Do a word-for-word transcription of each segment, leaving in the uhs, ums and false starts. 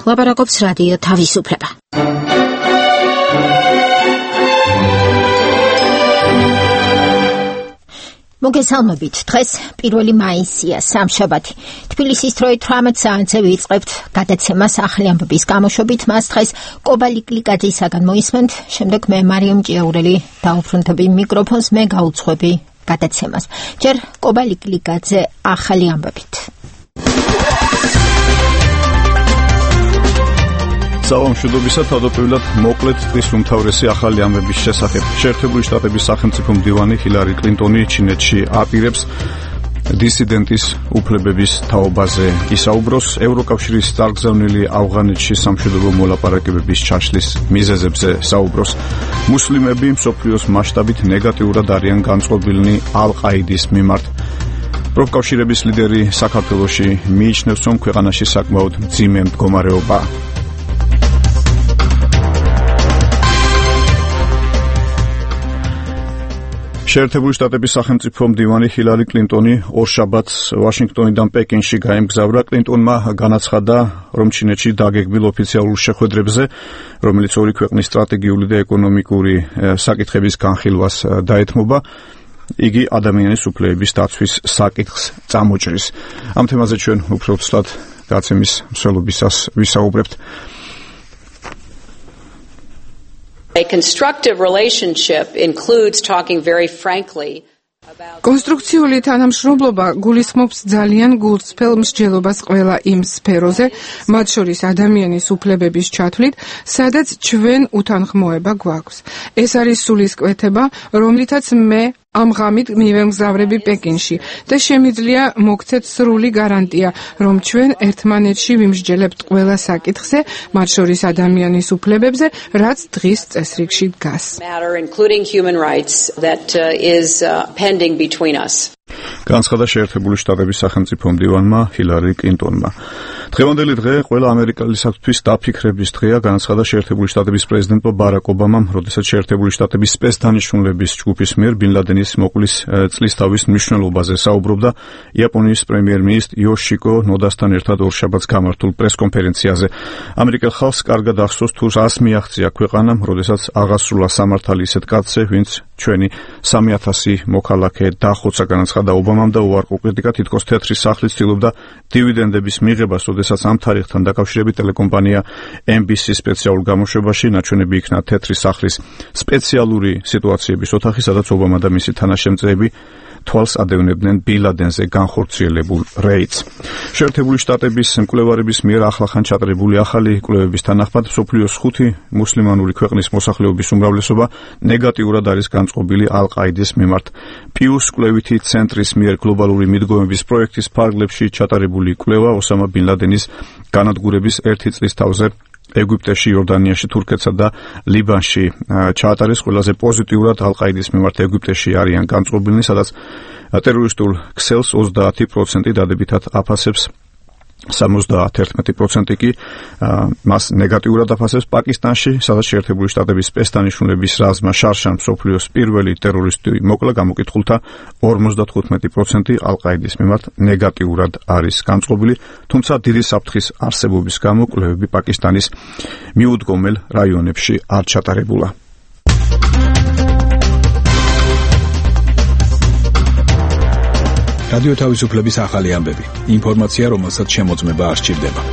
ლაპარაკობს რადიო თავისუფლება. მოგესალმებით, დღეს პირველი მაისია, სამშაბათი. თბილისის დროით თვრამეტ საათზე ვიწყებთ გადაცემას ახალი ამბების გამოშვებით. მას დღეს კობალი კლიკაძისაგან მოისმენთ, შემდეგ მე მარიამ ჭიაურელი დაუბრუნდები მიკროფონს, მე გაუძღვები გადაცემას. ჯერ კობალი კლიკაძე ახალი ამბებით. საომშვიდობისა თავდაპირველად მოკლედ წლის უმთავრესი ახალი ამბების შესახებ. შეერთებული შტატების სახელმწიფო მდივანი ჰილარი კლინტონი ჩინეთში აპირებს დისიდენტის უფლებების თაობაზე ისაუბროს, ევროკავშირის წარგზავნილი ავღანეთში სამშვიდობო მოლაპარაკებების ჩაშლის მიზეზებზე საუბროს. მუსლიმები მსოფლიოს მასშტაბით ნეგატიურად არიან განწყობილნი ალ-ყაიდის მიმართ. პროფკავშირების ლიდერი საქართველოში მიიჩნევს, რომ ქვეყანაში საკმაოდ მძიმე მდგომარეობაა. შეერთებული შტატების სახელმწიფო მდივანი ჰილარი კლინტონი ორშაბათს ვაშინგტონიდან პეკინში გაემგზავრა. კლინტონმა განაცხადა, რომ ჩინეთში დაგეგმილ ოფიციალურ შეხვედრებზე, რომელიც ორი ქვეყნის სტრატეგიული და ეკონომიკური საკითხების განხილვას დაეთმობა, იგი ადამიანის უფლებების დაცვის საკითხს წამოჭრის. ამ თემაზე ჩვენ უფრო ცუდად გაცემის მსვლელობისას ვისაუბრებთ. A constructive relationship includes talking very frankly about კონსტრუქციული თანამშრომლობა გულისხმობს ძალიან გულწრფელ მსჯელობას ყველა იმ სფეროზე, მათ შორის ადამიანის უფლებების ჩათვლით, სადაც ჩვენ უთანხმოება გვაქვს. ეს არის სულისკვეთება, რომლითაც მე ამ ღამით მივემგზავრები პეკინში და შემიძლია მოგცეთ სრული გარანტია, რომ ჩვენ ერთმანეთში ვიმსჯელებთ ყველა საკითხზე, მათ შორის ადამიანის უფლებებზე, რაც დღის წესრიგში დგას. განცხადა შეერთებული შტატების სახელმწიფო მდივანმა ჰილარი კლინტონმა. დღევანდელი დღე ყველა ამერიკელისათვის დაფიქრების დღეა, განაცხადა შეერთებული შტატების პრეზიდენტმა ბარაკ ობამამ, როდესაც შეერთებული შტატების სპეცდანიშნულების ჯგუფის მიერ ბინ ლადენის მოკვლის წლისთავის მნიშვნელობაზე საუბრობდა იაპონიის პრემიერ-მინისტრ იოშიკო ნოდასთან ერთად ორშაბათს გამართულ პრესკონფერენციაზე. ამერიკელ ხალხს კარგად ახსოვს თუ რას მიაღწია ქვეყანამ, როდესაც აღასრულა სამართალი ისეთ კაცზე, ვინც ჩვენი სამი ათასი მოქალაქე დახოცა, განაცხადა ობამამ და უარყო კრიტიკა თითქოს თეთრი სახლი ცდილობდა დივიდენდების მიღებას, როდესაც ამ თარიღთან დაკავშირებით ტელეკომპანია ემ ბი სი სპეციალურ გამოშვებაში ნაჩვენები იქნა თეთრი სახლის სპეციალური სიტუაციების ოთახი, სადაც ობამა და მისი თანაშემწეები თვალს ადევნებდნენ ბინ ლადენზე განხორციელებულ რეიდს. შეერთებული შტატების მკვლევარების მიერ ახლახან ჩატარებული ახალი კვლევების თანახმად მსოფლიოს ხუთი მუსლიმანური ქვეყნის მოსახლეობის უმრავლესობა ნეგატიურად არის განწყობილი ალ-ყაიდის მიმართ. პიუს კვლევითი ცენტრის მიერ გლობალური მიდგომების პროექტის ფარგლებში ჩატარებული კვლევა ოსამა ბინ ლადენის განადგურების ერთი წლის თავზე ეგვიპტეში, იორდანიაში, თურქეთსა და ლიბანში ჩაატარეს. ყველაზე პოზიტიურად ალ-ყაიდის მიმართ ეგვიპტეში არიან განწყობილნი, სადაც ტერორისტულ ქსელს ოცდაათი პროცენტი დადებითად აფასებს, სამოცდაათი პროცენტი კი მას ნეგატიურად აფასებს. პაკისტანში, სადაც შეერთებული შტატების სპეცდანიშნულების რაზმმა შარშან მსოფლიოს პირველი ტერორისტი მოკლა, გამოკითხულთა ორმოცდათხუთმეტი პროცენტი ალ-ყაიდის მიმართ ნეგატიურად არის განწყობილი, თუმცა დიდი საფრთხის არსებობის გამო კვლევები პაკისტანის მიუდგომელ რაიონებში არ ჩატარებულა. რადიო თავისუფლების ახალი ამბები. ინფორმაცია, რომელსაც შემოწმება არ სჭირდება.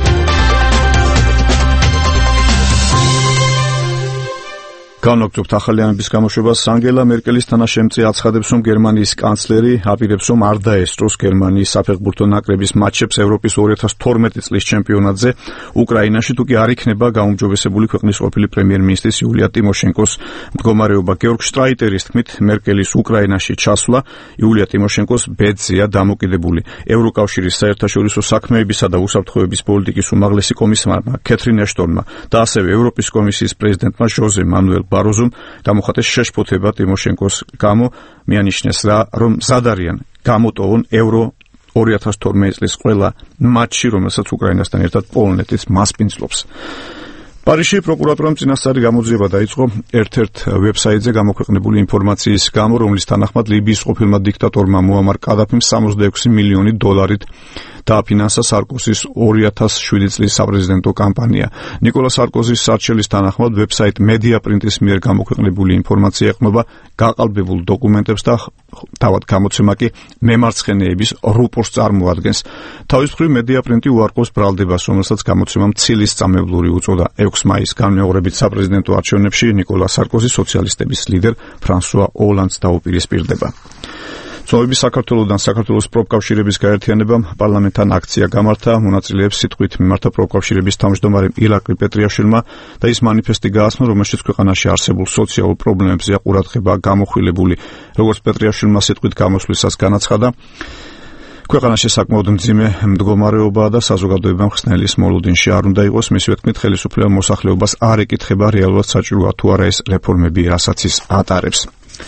განვაგრძობთ ახალი ამბების გამოშვებას. ანგელა მერკელის თანაშემწე აცხადებს, რომ გერმანიის კანცლერი აპირებს, რომ არ დაესწროს გერმანიის საფეხბურთო ნაკრების მატჩებს ევროპის ორი ათას თორმეტი წლის ჩემპიონატზე უკრაინაში, თუ კი არ იქნება გაუმჯობესებული ქვეყნის ყოფილი პრემიერ-მინისტრის იულია ტიმოშენკოს მდგომარეობა. გეორგ შტრაიტერის თქმით, მერკელის უკრაინაში ჩასვლა იულია ტიმოშენკოს ბედზეა დამოკიდებული. ევროკავშირის საერთაშორისო საქმეებისა და უსაფრთხოების პოლიტიკის უმაღლესი კომისარმა კეთრინ ეშტონმა და ასევე ევროპის კომისიის პრეზიდენტმა ჟოზე მანუელ ბაროზუმ გამოხატეს შეშფოთება ტიმოშენკოს გამო, მიანიშნეს რა, რომ მზად არიან გამოტოვონ ევრო ორი ათას თორმეტი წლის ყველა მატჩი, რომელსაც უკრაინასთან ერთად პოლონეთის მასპინძლობს. პარიზში პროკურატურამ წინასწარი გამოძიება დაიწყო ერთ-ერთ ვებსაიტზე გამოქვეყნებული ინფორმაციის გამო, რომლის თანახმად ლიბიის ყოფილმა დიქტატორმა მუამარ კადაფიმ სამოცდაექვსი მილიონი დოლარით დააფინანსა სარკოზის ორი ათას შვიდი წლის საპრეზიდენტო კამპანია. ნიკოლა სარკოზის სარჩელის თანახმად ვებსაიტ Mediaprint-ის მიერ გამოქვეყნებული ინფორმაცია ეხმობა გაყალბებულ დოკუმენტებს და თავად გამოცემა კი მემარცხენეების რუპორტს წარმოადგენს. თავის მხრივ Mediaprint-ი უარყოფს ბრალდებას, რომელსაც გამოცემა მცილის წამებლური უწოდა. ექვსი მაისს განმეორებით საპრეზიდენტო არჩევნებში ნიკოლა სარკოზი სოციალისტების ლიდერ ფრანსუა ოლანდს დაუპირისპირდება. ცნობების საქართველოსთან საქართველოს პროფკავშირების გაერთიანებამ პარლამენტთან აქცია გამართა, მონაწილეებს სიტყვით მიმართა პროფკავშირების თავმჯდომარემ ილაკლი პეტრიაშვილმა და ის მანიფესტი გააცნო, რომელშიც ქვეყანაში არსებულ სოციალურ პრობლემებზე ყურადღება გამոխვილებული. როგორც პეტრიაშვილმა სიტყვით გამოსვლისას განაცხადა, ქვეყანაში საკმაოდ მძიმე მდგომარეობაა და საზოგადოებამ ხსნელის მოლოდინში არ უნდა იყოს. მისივე თქმით, ხელისუფლება მოსახლეობას არ ეკითხება რეალურად საჭიროა თუ არა ეს რეფორმები, რასაც ის ატარებს.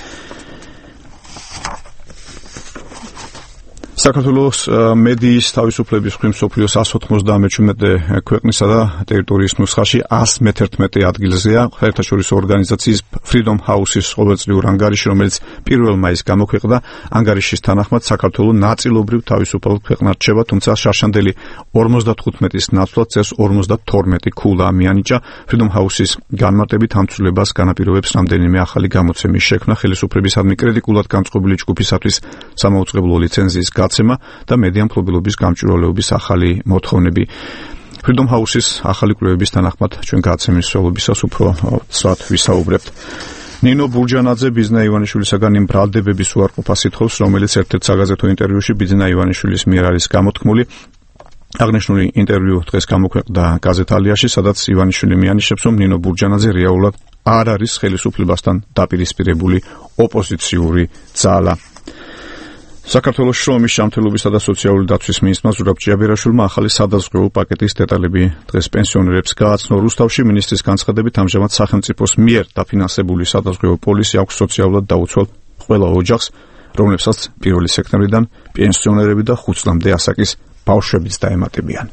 საქართველოს მედიის თავისუფლების მხრივ მსოფლიოს εκατს ოთხმოცდაამეჩვიდმეტე ქვეყნისა და ტერიტორიის ნუსხაში εκατს მეთერთმეტე ადგილზეა საერთაშორისო ორგანიზაციის Freedom House-ის ყოველწლიურ ანგარიში, რომელიც პირველ მაისს გამოქვეყნდა. ანგარიშის თანახმად საქართველო ნაწილობრივ თავისუფალ ქვეყნად რჩება, თუმცა შარშანდელი ორმოცდათხუთმეტის ნაცვლად წელს ორმოცდათორმეტი ქულა მიანიჭა. Freedom House-ის განმარტებით ამ ცვლილებას განაპირობებს რამდენიმე ახალი გამოცემის შექმნა, ხელისუფლებისადმი კრიტიკულად განწყობილი ჯგუფისათვის სამაუწყებლო ლიცენზიის გაცემა და მედია მფლობელობის გამჭვირვალეობის ახალი მოთხოვნები. Freedom House-ის ახალი კვლევების თანახმად ჩვენ გაცემის სრულობისას უფრო ცრად ვისაუბრებთ. ნინო ბურჯანაძე ბიზნა ივანიშვილისაგან იმ ბრალდებების უარყოფას ითხოვს, რომელიც ერთ-ერთ საგაზეთო ინტერვიუში ბიზნა ივანიშვილის მიერ არის გამოთქმული. აღნიშნული ინტერვიუ დღეს გამოქვეყნდა გაზეთ ალიაში, სადაც ივანიშვილი მიანიშნებს, რომ ნინო ბურჯანაძე რეალურად არ არის ხელისუფლებასთან დაპირისპირებული ოპოზიციური ძალა. საქართველოს შრომის ჯანმრთელობისა და სოციალური დაცვის მინისტრმა ზურაბ ჭიაბერაშვილმა ახალი სადაზღვევო პაკეტის დეტალები დღეს პენსიონერებს გააცნო. რუსთავში მინისტრის განცხადებით, ამჟამად სახელმწიფოს მიერ დაფინანსებული სადაზღვევო პოლისი აქვს სოციალურად დაუცველ ყველა ოჯახს, რომლებსაც პირველი სექტემბრიდან პენსიონერები და ხუთ წლამდე ასაკის ბავშვებიც დაემატებიან.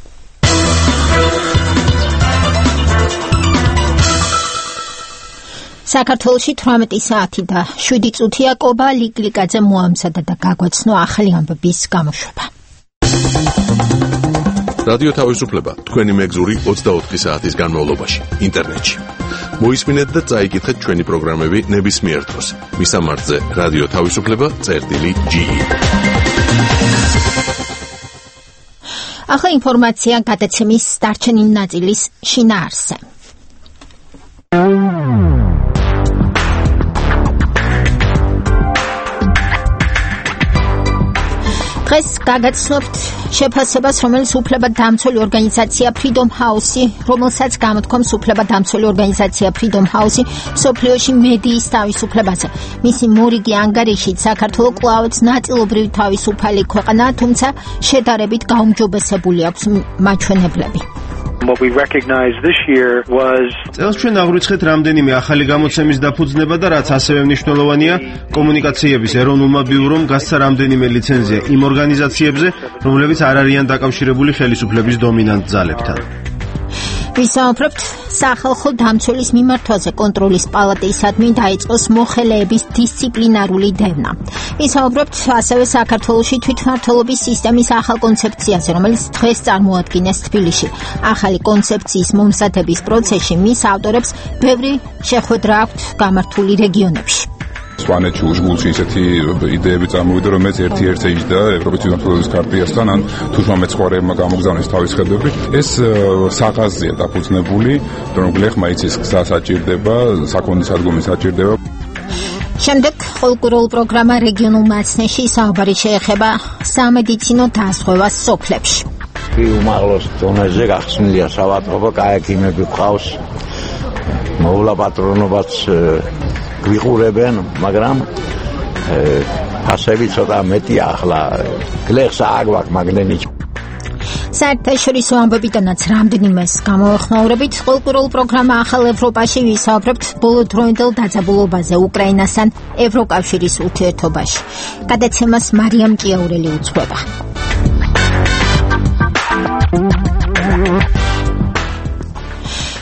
საქართველოში თვრამეტი საათი და შვიდი წუთია კობა ლიკლიკაძე მოამზადა და გაგვაცნო ახალი ამბების გამოშვება. რადიო თავისუფლება თქვენი მეგზური ოცდაოთხი საათის განმავლობაში ინტერნეტში. მოისმინეთ და წაიკითხეთ ჩვენი პროგრამები ნებისმიერ დროს. მისამართზე რადიო თავისუფლება წერტილი ჯი. ახლა ინფორმაცია გადაცემის დარჩენილი ნაწილის შინაარსზე. დღეს გაგაცნობთ შეფასებას, რომელიც უფლებადამცველი ორგანიზაცია Freedom House-ი, რომელსაც გამოთქვამს უფლებადამცველი ორგანიზაცია Freedom House-ი მსოფლიოში მედიის თავისუფლებაზე. მისი მორიგი ანგარიშით საქართველო კვლავაც ნაწილობრივ თავისუფალი ქვეყანაა, თუმცა შედარებით გაუმჯობესებული აქვს მაჩვენებლები. What we recognized this year was წელს ჩვენ აღვიცხეთ რამდენიმე ახალი გამოცემის დაფუძნება და რაც ასევე მნიშვნელოვანია, კომუნიკაციების ეროვნულმა ბიურომ გასცა რამდენიმე ლიცენზია იმ ორგანიზაციებზე, რომლებიც არ არიან დაკავშირებული ხელისუფლების დომინანტ ძალებთან. ვისაუბრებთ სახალხო დამცველის მიმართვაზე. კონტროლის პალატისადმი დაიწყოს მოხელეების დისციპლინარული დევნა. ვისაუბრებთ ასევე საქართველოში თვითმმართველობის სისტემის ახალ კონცეფციაზე, რომელიც დღეს წარმოადგინეს თბილისში. ახალი კონცეფციის მომზადების პროცესში მის ავტორებს ბევრი შეხვედრა აქვთ გამართული რეგიონებში. სვანეთში უშგულში ისეთი იდეები წარმოვიდა, რომელიც ერთ-ერთი იჯდა ევროპის თვითმმართველობის ქარტიასთან, ან თუჯმა მეცხვარეებმა გამოგზავნეს თავის ხედვები. ეს საღაზია დაფუძნებული, რომ გლეხმა იცის გზა საჭირდება, საქონლის სადგომი საჭირდება. შემდეგ ხოლკლორულ პროგრამა რეგიონულ მასნეში საუბარი შეეხება სამედიცინო დაზღვევას სოფლებში. უმაღლეს დონეზე გახსნილია სავატყობა, კაექიმები ყავს, მოვლა პატრონობაც გვიყურებენ, მაგრამ ფასები ცოტა მეტია ახლა. გლეხს აგვაქვს მაგნენიჩ. საერთაშორისო ამბებიდანაც რამდენიმეს გამოეხმაურებით, ხოლკლორულ პროგრამა ახალ ევროპაში ვისაუბრებთ ბოლო დროინდელ დაძაბულობაზე უკრაინასთან ევროკავშირის ურთიერთობაში. გადაცემას მარიამ ჭიაურელი უძღვება.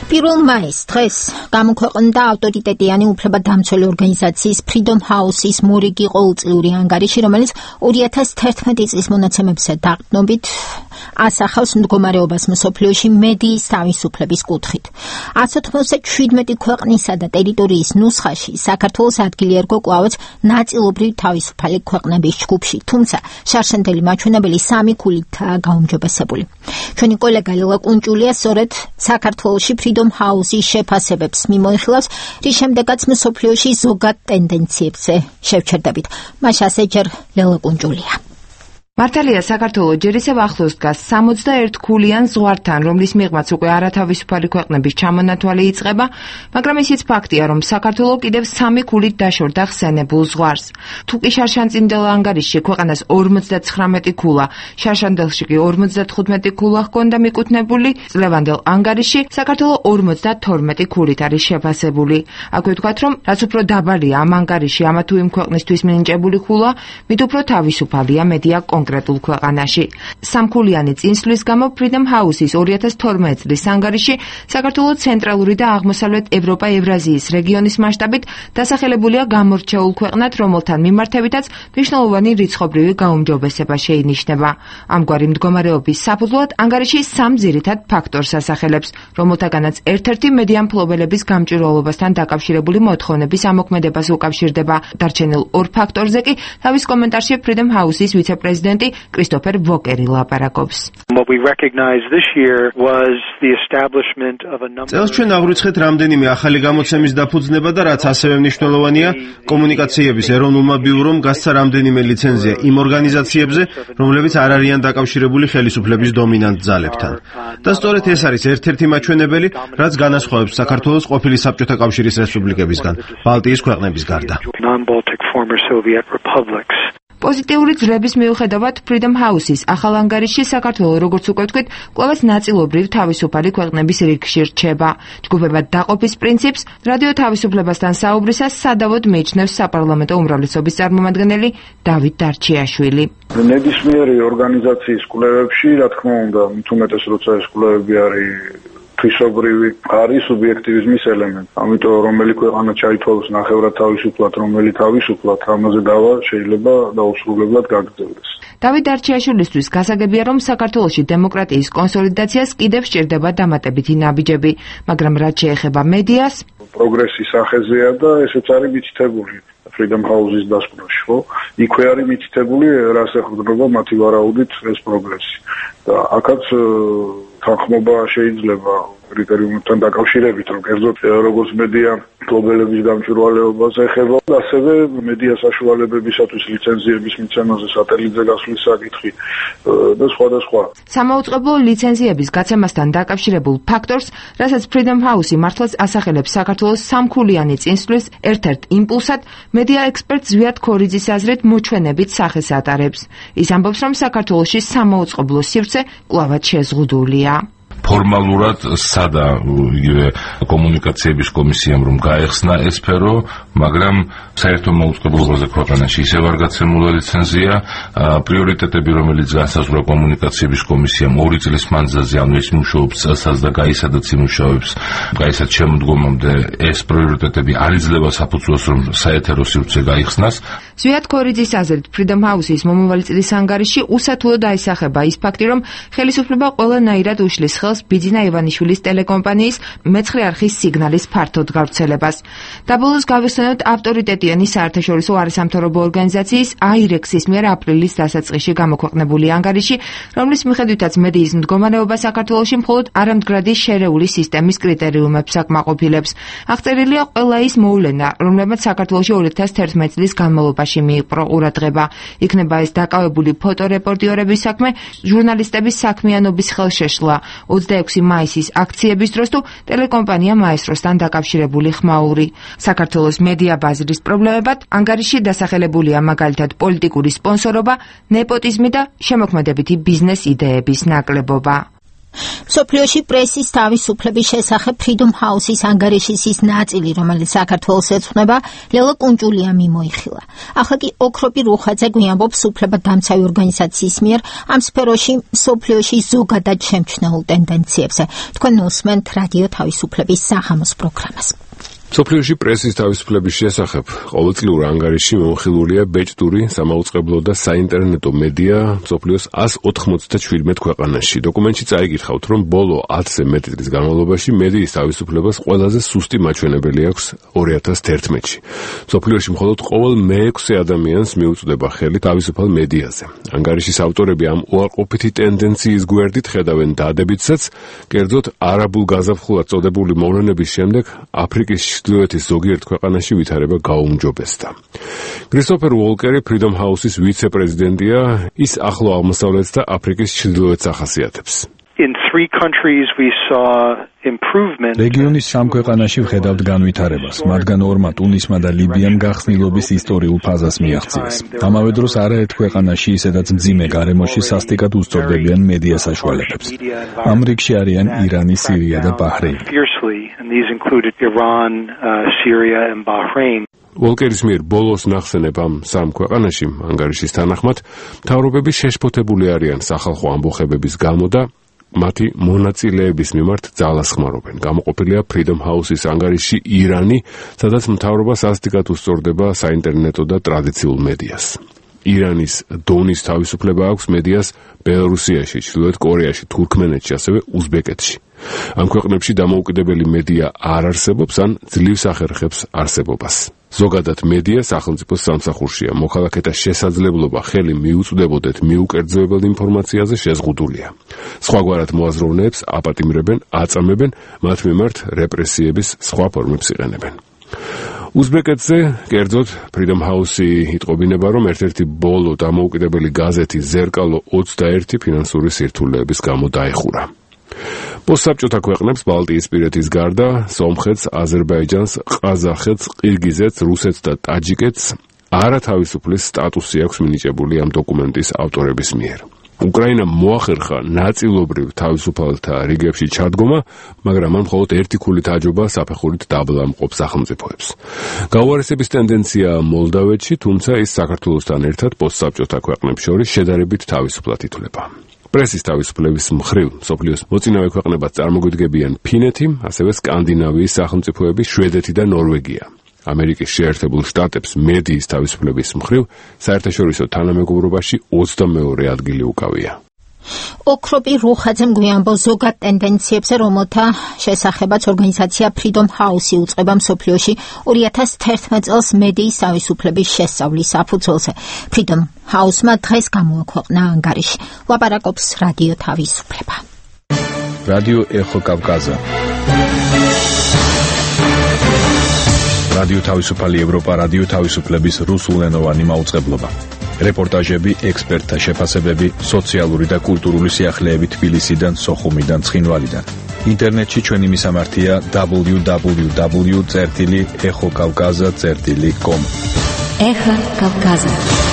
პირველ მაისს დღეს გამოქვეყნდა ავტორიტეტიანი უფლებადამცველი ორგანიზაციის Freedom House-ის მორიგი ყოველწლიური ანგარიში, რომელიც ორი ათას თერთმეტი წლის მონაცემებისა დაყრდნობით ასახავს მდგომარეობას მსოფლიოში მედიის თავისუფლების კუთხით. ათს ოცდაშვიდ ქვეყნისა და ტერიტორიის ნუსხაში საქართველოს ადგილი ერგო კვლავაც ნაწილობრივ თავისუფალი ქვეყნების ჯგუფში, თუმცა შარშანდელი მაჩვენებელი სამი ქულითაა გაუმჯობესებული. ჩვენი კოლეგა ლელა კუნჭულია სწორედ საქართველოში Freedom House-ის შეფასებებს მიმოიხილავს, რის შემდეგაც მსოფლიოში ზოგად ტენდენციებზე შევჩერდებით. მას ასე ჯერ ლელა კუნჭულია. მართალია საქართველო ჯერ ისევ ახლოს დგას სამოცდაერთ ქულიან ზღვართან, რომლის მიღმაც უკვე არათავისუფალი ქვეყნების ჩამონათვალი იწყება, მაგრამ ისიც ფაქტია, რომ საქართველო კიდევ სამი ქულით დაშორდა ხსენებულ ზღვარს. თუ კი შარშანწინდელ ანგარიშში ქვეყანას ორმოცდაცხრამეტი ქულა, შარშანდელში კი ორმოცდათხუთმეტი ქულა ჰქონდა მიკუთვნებული, წლევანდელ ანგარიშში საქართველო ორმოცდათორმეტი ქულით არის შეფასებული. აქვე ვთქვათ, რომ რაც უფრო დაბალია ამ ანგარიში ამა თუ იმ ქვეყნისთვის მინიჭებული ქულა, მით უფრო თავისუფალია მედია კონკრეტულ ქვეყანაში. სამქულიანი წინსვლის გამო Freedom House-ის ორი ათას თორმეტი წლის ანგარიში საქართველოს ცენტრალური და აღმოსავლეთ ევროპა-ევრაზიის რეგიონის მასშტაბით დასახელებულია გამორჩეულ ქვეყნად, რომელთან მიმართებითაც მნიშვნელოვანი რიცხობრივი გაუმჯობესება შეინიშნება. ამგვარი მდგომარეობის საფუძვლად ანგარიში სამ ძირითად ფაქტორს ასახელებს, რომელთაგანაც ერთ-ერთი მედია მფლობელების გამჭვირვალობასთან დაკავშირებული მოთხოვნების ამოქმედებას უკავშირდება. დარჩენილ ორ ფაქტორზე კი თავის კომენტარში Freedom House-ის ვიცე-პრეზიდენტი Christopher Walker ლაპარაკობს. What we recognized this year was the establishment of a number წელს ჩვენ აღვიცხეთ რამდენიმე ახალი გამოცემის დაფუძნება და რაც ასევე მნიშვნელოვანია, კომუნიკაციების ეროვნულმა ბიურომ გასცა რამდენიმე ლიცენზია იმ ორგანიზაციებზე, რომლებიც არ არიან დაკავშირებული ხელისუფლების დომინანტ ძალებთან. და სწორედ ეს არის ერთ-ერთი მაჩვენებელი, რაც განასხვავებს საქართველოს ყოფილი საბჭოთა კავშირის რესპუბლიკებისგან, ბალტიის ქვეყნების გარდა. non-Baltic former Soviet republics. პოზიტიური ძრების მიუხედავად Freedom House-ის ახალ ანგარიში საქართველო, როგორც უკვე ვთქვით, კვლავაც ნაწილობრივ თავისუფალი ქვეყნების რიგში რჩება. ჯგუფებად დაყოფის პრინციპს რადიო თავისუფლებასთან საუბრისას სადავოდ მიიჩნევს საპარლამენტო უმრავლესობის წარმომადგენელი დავით დარჩიაშვილი. ნებისმიერი ორგანიზაციის კვლევებში, რა თქმა უნდა, მით უმეტეს როცა ეს კვლევები არის თვისობრივი, არის სუბიექტივიზმის ელემენტი. ამიტომ რომელი ქვეყანა ჩაითვალოს ნახევრად თავისუფლად, რომელი თავისუფლად, ამაზე დავა შეიძლება დაუსრულებლად გაგრძელდეს. დავით დარჩიაშვილისთვის გასაგებია, რომ საქართველოში დემოკრატიის კონსოლიდაციას კიდევ სჭირდება დამატებითი ნაბიჯები, მაგრამ რაც შეეხება მედიას, პროგრესი სახეზეა და ესეც არის მითითებული Freedom House-ის დასკვნაში, ხო? იქვე არის მითითებული, რას ეყრდნობა მათი ვარაუდით ეს პროგრესი. და აქაც თანხმობა შეიძლება კრიტერიუმთან დაკავშირებით, რომ კერძოდ როგორც მედია მფლობელების გამჭვირვალეობას ეხება, ასევე მედია საშუალებებისათვის ლიცენზიების მიცემაზე, სატელიტზე გასვლის საკითხი და სხვა და სხვა. სამაუწყებლო ლიცენზიების გაცემასთან დაკავშირებულ ფაქტორს, რასაც Freedom House-ი მართლაც ასახელებს საქართველოს სამქულიანი წინსვლის ერთ-ერთ იმპულსად, მედია ექსპერტ ზვიად ქორიძის აზრით მოჩვენებით სახეს ატარებს. ის ამბობს, რომ საქართველოში სამაუწყებლო სივრცე კვლავაც შეზღუდულია. ფორმალურად სადა იგივე კომუნიკაციების კომისიამ რომ გაეხსნა ეს სფერო, მაგრამ საერთო მოუწყებლობაზე ქვეყანაში ისევ არ გაცემულა ლიცენზია. პრიორიტეტები, რომელიც განსაზღვრა კომუნიკაციების კომისიამ ორი წლის მანძილზე, ანუ ის მუშაობს წელსაც და გაისადაც იმუშავებს, გაისად შემოდგომამდე ეს პრიორიტეტები არ იძლევა საფუძველს, რომ საეთერო სივრცე გაიხსნას. ზვიად ქორიძის აზრით Freedom House-ის მომავალი წლის ანგარიში უსათულოდ აისახება ის ფაქტი, რომ ხელისუფლება ყველანაირად უშლის ხელს ბიძინა ივანიშვილის ტელეკომპანიის მეცხრე არხის სიგნალის ფართოდ გავრცელებას. დაბოლოს გავიხსენოთ ავტორიტეტიანი საერთაშორისო არასამთავრობო ორგანიზაციის აირექსის მიერ აპრილის დასაწყისში გამოქვეყნებული ანგარიში, რომლის მიხედვითაც მედიის მდგომარეობა საქართველოში მხოლოდ არამდგრადი შერეული სისტემის კრიტერიუმებს აკმაყოფილებს. აღწერილია ყველა ის მოვლენა, რომლებმაც საქართველოში ორი ათას თერთმეტი წლის განმავლობაში მიიპყრო ყურადღება. იქნება ეს დაკავებული ფოტორეპორტიორების საქმე, ჟურნალისტების საქმიანობის ხელშეშლა, ოცდაექვსი მაისის აქციების დროს თუ ტელეკომპანია მაესტროსთან დაკავშირებული ხმაური. საქართველოს მედია ბაზრის პრობლემებად ანგარიში დასახელებულია მაგალითად პოლიტიკური სპონსორობა, ნეპოტიზმი და შემოქმედებითი ბიზნეს იდეების ნაკლებობა. მსოფლიოში პრესის თავისუფლების შესახებ Freedom House-ის ანგარიშის ის ნაწილი, რომელიც საქართველოს ეძღვნება, ლელა კუნჭულიამ მიმოიხილა. ახლა კი ოქროპი რუხაძე გვიამბობს უფლებადამცავი ორგანიზაციის მიერ ამ სფეროში მსოფლიოში ზოგადად შემჩნეულ ტენდენციებზე. თქვენ უსმენთ რადიო თავისუფლების საღამოს პროგრამას. მსოფლიოში პრესის თავისუფლების შესახებ ყოველწლიურ ანგარიში მომხილულია ბეჭდური, სამაუწყებლო და საინტერნეტო მედია მსოფლიოს ასი ოთხმოცდაშვიდმეტ ქვეყანაში. დოკუმენტში წაიგითხავთ, რომ ბოლო ათზე მეტი წლის განმავლობაში მედიის თავისუფლებას ყველაზე სუსტი მაჩვენებელი აქვს ორი ათას თერთმეტში. მსოფლიოში მხოლოდ ყოველ მეექვსე ადამიანს მიუწვდება ხელი თავისუფალ მედიაზე. ანგარიშის ავტორები ამ უარყოფითი ტენდენციის გვერდით ხედავენ დადებითსაც, კერძოდ არაბულ გაზაფხულად წოდებული მოვლენების შემდეგ აფრიკის ჩრდილოეთის ზოგიერთ ქვეყანაში ვითარება გაუმჯობესდა. კრისტოფერ უოლკერი Freedom House-ის ვიცე-პრეზიდენტია, ის ახლო აღმოსავლეთს და აფრიკის ჩრდილოეთს ახასიათებს. In three countries we saw improvement. რეგიონის სამ ქვეყანაში ვხედავთ განვითარებას, მათგან ორმა ტუნისმა და ლიბიამ გახსნილობის ისტორიულ ფაზას მიაღწიეს. ამავე დროს არაერთ ქვეყანაში ისედაც მძიმე გარემოში სასტიკად უსწორდებიან მედია საშუალებებს. ამ რიგში არიან ირანი, სირია და ბაჰრეინი. უოლკერის მიერ ბოლოს ნახსენებ ამ სამ ქვეყანაში ანგარიშის თანახმად მთავრობები შეშფოთებული არიან სახალხო ამბოხებების გამო და მათი მონაწილეების მიმართ ძალას ხმარობენ. გამოყოფილია Freedom House-ის ანგარიში ირანი, სადაც მთავრობა სასტიკად უსწორდება საინტერნეტო და ტრადიციულ მედიას. ირანის დონის თავისუფლება აქვს მედიას ბელორუსიაში, ჩრდილოეთ კორეაში, თურქმენეთში, ასევე უზბეკეთში. ამ ქვეყნებში დამოუკიდებელი მედია არ არსებობს ან ძლივს ახერხებს არსებობას. ზოგადად მედია სახელმწიფოს სამსახურშია. მოქალაქეთა შესაძლებლობა ხელი მიუწვდებოდეთ მიუკერძოებელ ინფორმაციაზე შეზღუდულია. სხვაგვარად მოაზროვნეებს აპატიმრებენ, აწამებენ, მათ მიმართ რეპრესიების სხვა ფორმებს იყენებენ. უზბეკეთზე, კერძოდ, Freedom House-ი იტყობინება, რომ ერთ-ერთი ბოლო დამოუკიდებელი გაზეთი ზერკალო ოცდაერთი ფინანსური სირთულეების გამო დაეხურა. პოსტსაბჭოთა ქვეყნებს ბალტიისპირეთის გარდა სომხეთს, აზერბაიჯანს, ყაზახეთს, ყირგიზეთს, რუსეთს და ტაჯიკეთს არათავისუფლის სტატუსი აქვს მინიჭებული ამ დოკუმენტის ავტორების მიერ. უკრაინამ მოახერხა ნაწილობრივ თავისუფალთა რიგებში ჩადგომა, მაგრამ ამ მხოლოდ ერთი ქულით აჯობა საფეხურით დაბლამყოფ სახელმწიფოებს. გაუარესების ტენდენცია მოლდავეთში, თუმცა ის საქართველოსთან ერთად პოსტსაბჭოთა ქვეყნებს შორის შედარებით თავისუფლად ითვლება. პრესის თავისუფლების მხრივ მსოფლიოს მოწინავე ქვეყნებად წარმოგვიდგებიან ფინეთი, ასევე სკანდინავიის სახელმწიფოები, შვედეთი და ნორვეგია. ამერიკის შეერთებულ შტატებს მედიის თავისუფლების მხრივ საერთაშორისო თანამეგობრობაში ოცდამეორე ადგილი უკავია. ოქროპი რუხაძემ გვიამბობს ზოგად ტენდენციებზე, რომელთა შესახებაც ორგანიზაცია Freedom House-ი უწყება მსოფლიოში ორი ათას თერთმეტ წელს მედიის თავისუფლების შესწავლის საფუძველზე. Freedom House-მა დღეს გამოაქვეყნა ანგარიში. ლაპარაკობს რადიო თავისუფლება. რადიო ეხო კავკაზა. რადიო თავისუფალი ევროპა, რადიო თავისუფლების რუსულენოვანი მაუწყებლობა. რეპორტაჟები, ექსპერტთა შეფასებები, სოციალური და კულტურული სიახლეები თბილისიდან, სოხუმიდან, ცხინვალიდან. ინტერნეტში ჩვენი მისამართია დაბლიუ დაბლიუ დაბლიუ წერტილი ეხო კავკაზა წერტილი კომ. ეხო კავკაზა.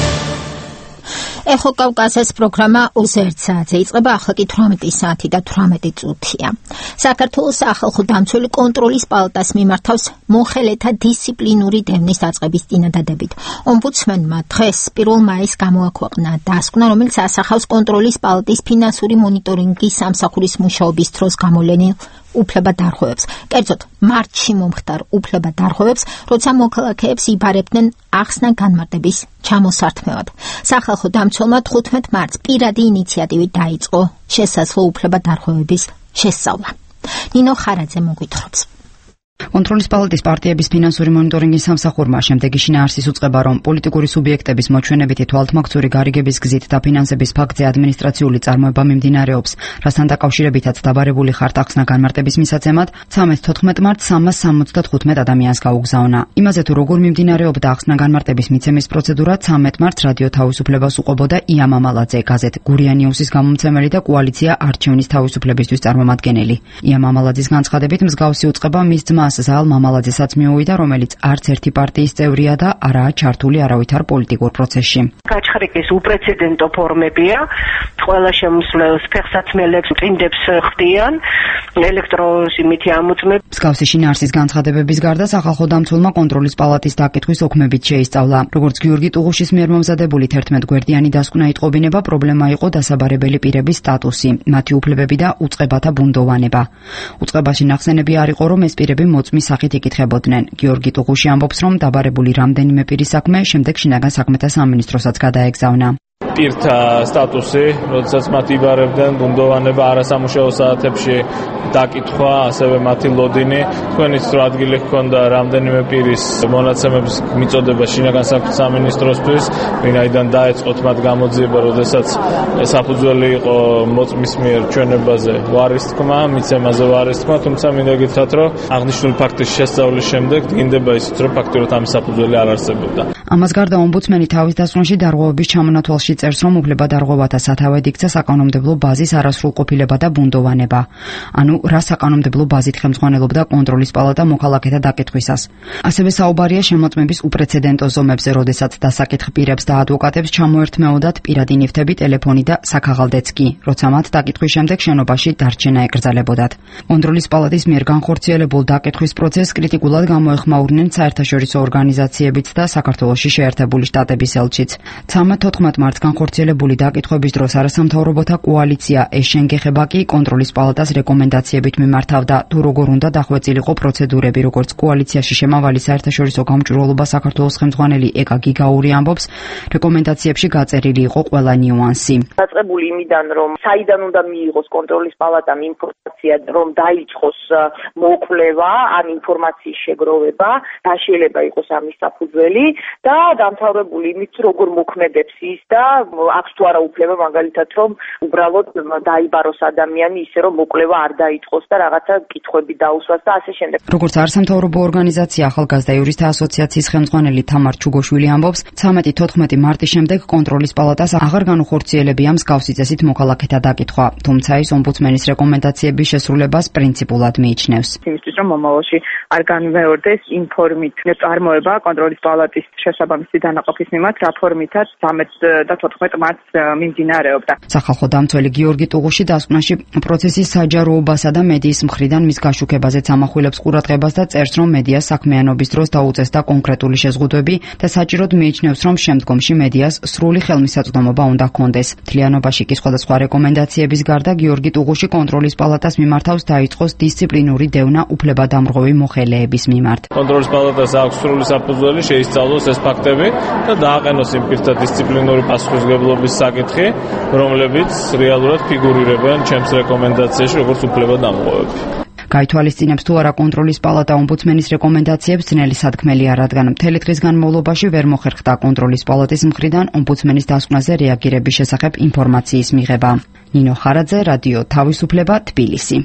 ეხო კავკაზას პროგრამა ოცდაერთ საათზე იწყება, ახლა კი თვრამეტი საათი და თვრამეტი წუთია. საქართველოს სახალხო დამცველი კონტროლის პალატას მიმართავს მოხელეთა დისციპლინური დევნის დაწყების წინადადებით. ომბუდსმენმა დღეს პირველ მაისს გამოაქვეყნა დასკვნა, რომელიც ასახავს კონტროლის პალატის ფინანსური მონიტორინგის სამსახურის მუშაობის დროს გამოვლენილ უფლებადარღვევებს. კერძოდ, მარტში მომხდარ უფლებადარღვევებს, როცა მოქალაქეებს იბარებდნენ ახსნა განმარტების ჩამოსართმევად. სახალხო დამცველმა თხუთმეტ მარტს პირადი ინიციატივით დაიწყო შესაძლო უფლებადარღვევების შესწავლა. ნინო ხარაძე მოგვითხრობს. კონტროლის პალატის პარტიების ფინანსური მონიტორინგის სამსახურმა შემდეგი შინაარსის უწყება, რომ პოლიტიკური სუბიექტების მოჩვენებითი თვალთმაქცური გარიგების გზით და ფინანსების ფაქტზე ადმინისტრაციული წარმოება მიმდინარეობს, რასთან დაკავშირებითაც დაბარებული ხართ ახსნა განმარტების მისაცემად, ცამეტ თოთხმეტ მარტს სამას სამოცდათხუთმეტ ადამიანს გაუგზავნა. იმაზე თუ როგორ მიმდინარეობდა ახსნა განმარტების მიცემის პროცედურა, ცამეტ მარტს რადიო თავისუფლებას უყვებოდა ია მამალაძე, გაზეთ გურიანი უსის გამომცემელი და კოალიცია არჩევნის თავისუფლებისთვის წარმომადგენელი. ია მამალაძის განცხადებით, მსგავსი უწყება მის ძმა მას ზალ მამალაძესაც მიუვიდა, რომელიც არც ერთი პარტიის წევრია და არაა ჩართული არავითარ პოლიტიკურ პროცესში. გაჩხრიკის უპრეცედენტო ფორმებია, ყველა შემოსვლელს ფეხსაცმელებს წინდებს ხდიან, ელექტროსიმითი ამოწმებს. მსგავსი შინაარსის განცხადებების გარდა სახალხო დამცველმა კონტროლის პალატის დაკითხვის ოქმებით შეისწავლა. როგორც გიორგი ტუღუშის მიერ მომზადებული თერთმეტგვერდიანი დასკვნა იტყობინება, პრობლემა იყო დასაბარებელი პირების სტატუსი, მათი უფლებები და უწყებათა ბუნდოვანება. უწყებაში ნახსენები არ იყო, რომ ეს პირები მოწმის სახით იკითხებოდნენ. გიორგი ტუღუში ამბობს, რომ დაბარებული რამდენიმე პირის საქმე შემდეგ შინაგან საქმეთა სამინისტროსაც გადაეგზავნა. პირთა სტატუსი, როდესაც მათ იბარებდნენ, ბუნდოვანება არასამუშაო საათებში დაკითხვა, ასევე მათი ლოდინი. თქვენ იცით, რომ ადგილი ჰქონდა რამდენიმე პირის მონაცემების მიწოდება შინაგან საქმეთა სამინისტროსთვის, ვინაიდან დაეწყოთ მათ გამოძიება, როდესაც საფუძველი იყო მოწმის მიერ ჩვენებაზე ვარის თქმა, მიცემაზე ვარის თქმა, თუმცა მინდა გითხრათ, რომ აღნიშნული ფაქტის შესწავლის შემდეგ დგინდება ისიც, რომ ფაქტურად ამის საფუძველი არ არსებობდა. ამას გარდა ომბუდსმენი თავის დასკვნაში დარღვევების ჩამონათვალში წერს, რომ უფლებადარღვევათა სათავედ იქცა საკანონმდებლო ბაზის არასრულყოფილება და ბუნდოვანება. ანუ რა საკანონმდებლო ბაზით ხელმძღვანელობდა კონტროლის პალატა მოქალაქეთა დაკითხვისას. ასევე საუბარია შემოწმების უპრეცედენტო ზომებზე, როდესაც დასაკითხ პირებს და ადვოკატებს ჩამოერთმეოდათ პირადი ნივთები, ტელეფონი და საქაღალდეც კი, როცა მათ დაკითხვის შემდეგ შენობაში დარჩენა ეკრძალებოდათ. კონტროლის პალატის მიერ განხორციელებულ დაკითხვის პროცესს კრიტიკულად გამოეხმაურნენ საერთაშორისო ორგანიზაციებიც და საქართველოში შეერთებული შტატების ელჩიც. ცხრამეტ-თოთხმეტ მარტს განხორციელებული დაკითხვების დროს არასამთავრობოთა კოალიცია ეშენგეხება კი კონტროლის პალატას რეკომენდაციებით მიმართავდა, თუ როგორ უნდა დახვეწილიყო პროცედურები, როგორც კოალიციაში შემავალი საერთაშორისო გამჭვირვალობა საქართველოს ხელმძღვანელი ეკა გიგაური ამბობს, რეკომენდაციებში გაწერილი იყო ყველა ნიუანსი. დაწყებული იმიდან, რომ საიდან უნდა მიიღოს კონტროლის პალატამ ინფორმაცია, რომ დაიწყოს მოკვლევა, ან ინფორმაციის შეგროვება, დაშლილება იყოს ამის საფუძველი და დამთავრებული იმით, როგორ მოქმედებს ის და აქვს თუ არა უფლება, მაგალითად, რომ უბრალოდ დაიბაროს ადამიანი ისე, რომ მოკვლევა არ დაიწყოს და რაღაცა კითხვები დაუსვას და ასე შემდეგ. როგორც არასამთავრობო ორგანიზაცია ახალგაზრდა იურისტთა ასოციაციის ხელმძღვანელი თამარ ჩუგოშვილი ამბობს, ცხრამეტი-თოთხმეტი მარტის შემდეგ კონტროლის პალატას აღარ განუხორციელებია მსგავსი წესით მოქალაქეთა დაკითხვა, თუმცა ის ომბუდსმენის რეკომენდაციების შესრულებას პრინციპულად მიიჩნევს. იმისთვის, რომ მომავალში არ განმეორდეს ინფორმით წარმოება კონტროლის პალატის შესაბამისი დანაყოფის მიმართ, რა ფორმითაც ცხრამეტ და თოთხმეტ მარტს მიმდინარეობდა. სახალხო დამცველი გიორგი ტუღუში დასკვნაში პროცესის საჯაროობასა და მედიის მხრიდან მის გაშუქებაზეც ამახვილებს ყურადღებას და წერს, რომ მედიას საქმიანობის დროს დაუწესდა კონკრეტული შეზღუდვები და საჭიროდ მიიჩნევს, რომ შემდგომში მედიას სრული ხელმისაწვდომობა უნდა ჰქონდეს. მთლიანობაში კი სხვადასხვა რეკომენდაციების გარდა გიორგი ტუღუში კონტროლის პალატას მიმართავს დაიწყოს დისციპლინური დევნა უფლებადამრღვევი მოხელეების მიმართ. კონტროლის პალატას აქვს სრული საფუძველი შეისწავლოს ეს ფაქტები და დააყენოს იმ პირთა დისციპლინური პასუხისმგებლობის საკითხი, რომლებიც რეალურად ფიგურირებენ ჩემს რეკომენდაციაში როგორც უფლებადამრღვევები. გაითვალისწინებს თუ არა კონტროლის პალატა ომბუდსმენის რეკომენდაციებს, ძნელი სათქმელია, რადგან მთელი დღის განმავლობაში ვერ მოხერხდა კონტროლის პალატის მხრიდან ომბუდსმენის დასკვნაზე რეაგირების შესახებ ინფორმაციის მიღება. ნინო ხარაძე, რადიო თავისუფლება, თბილისი.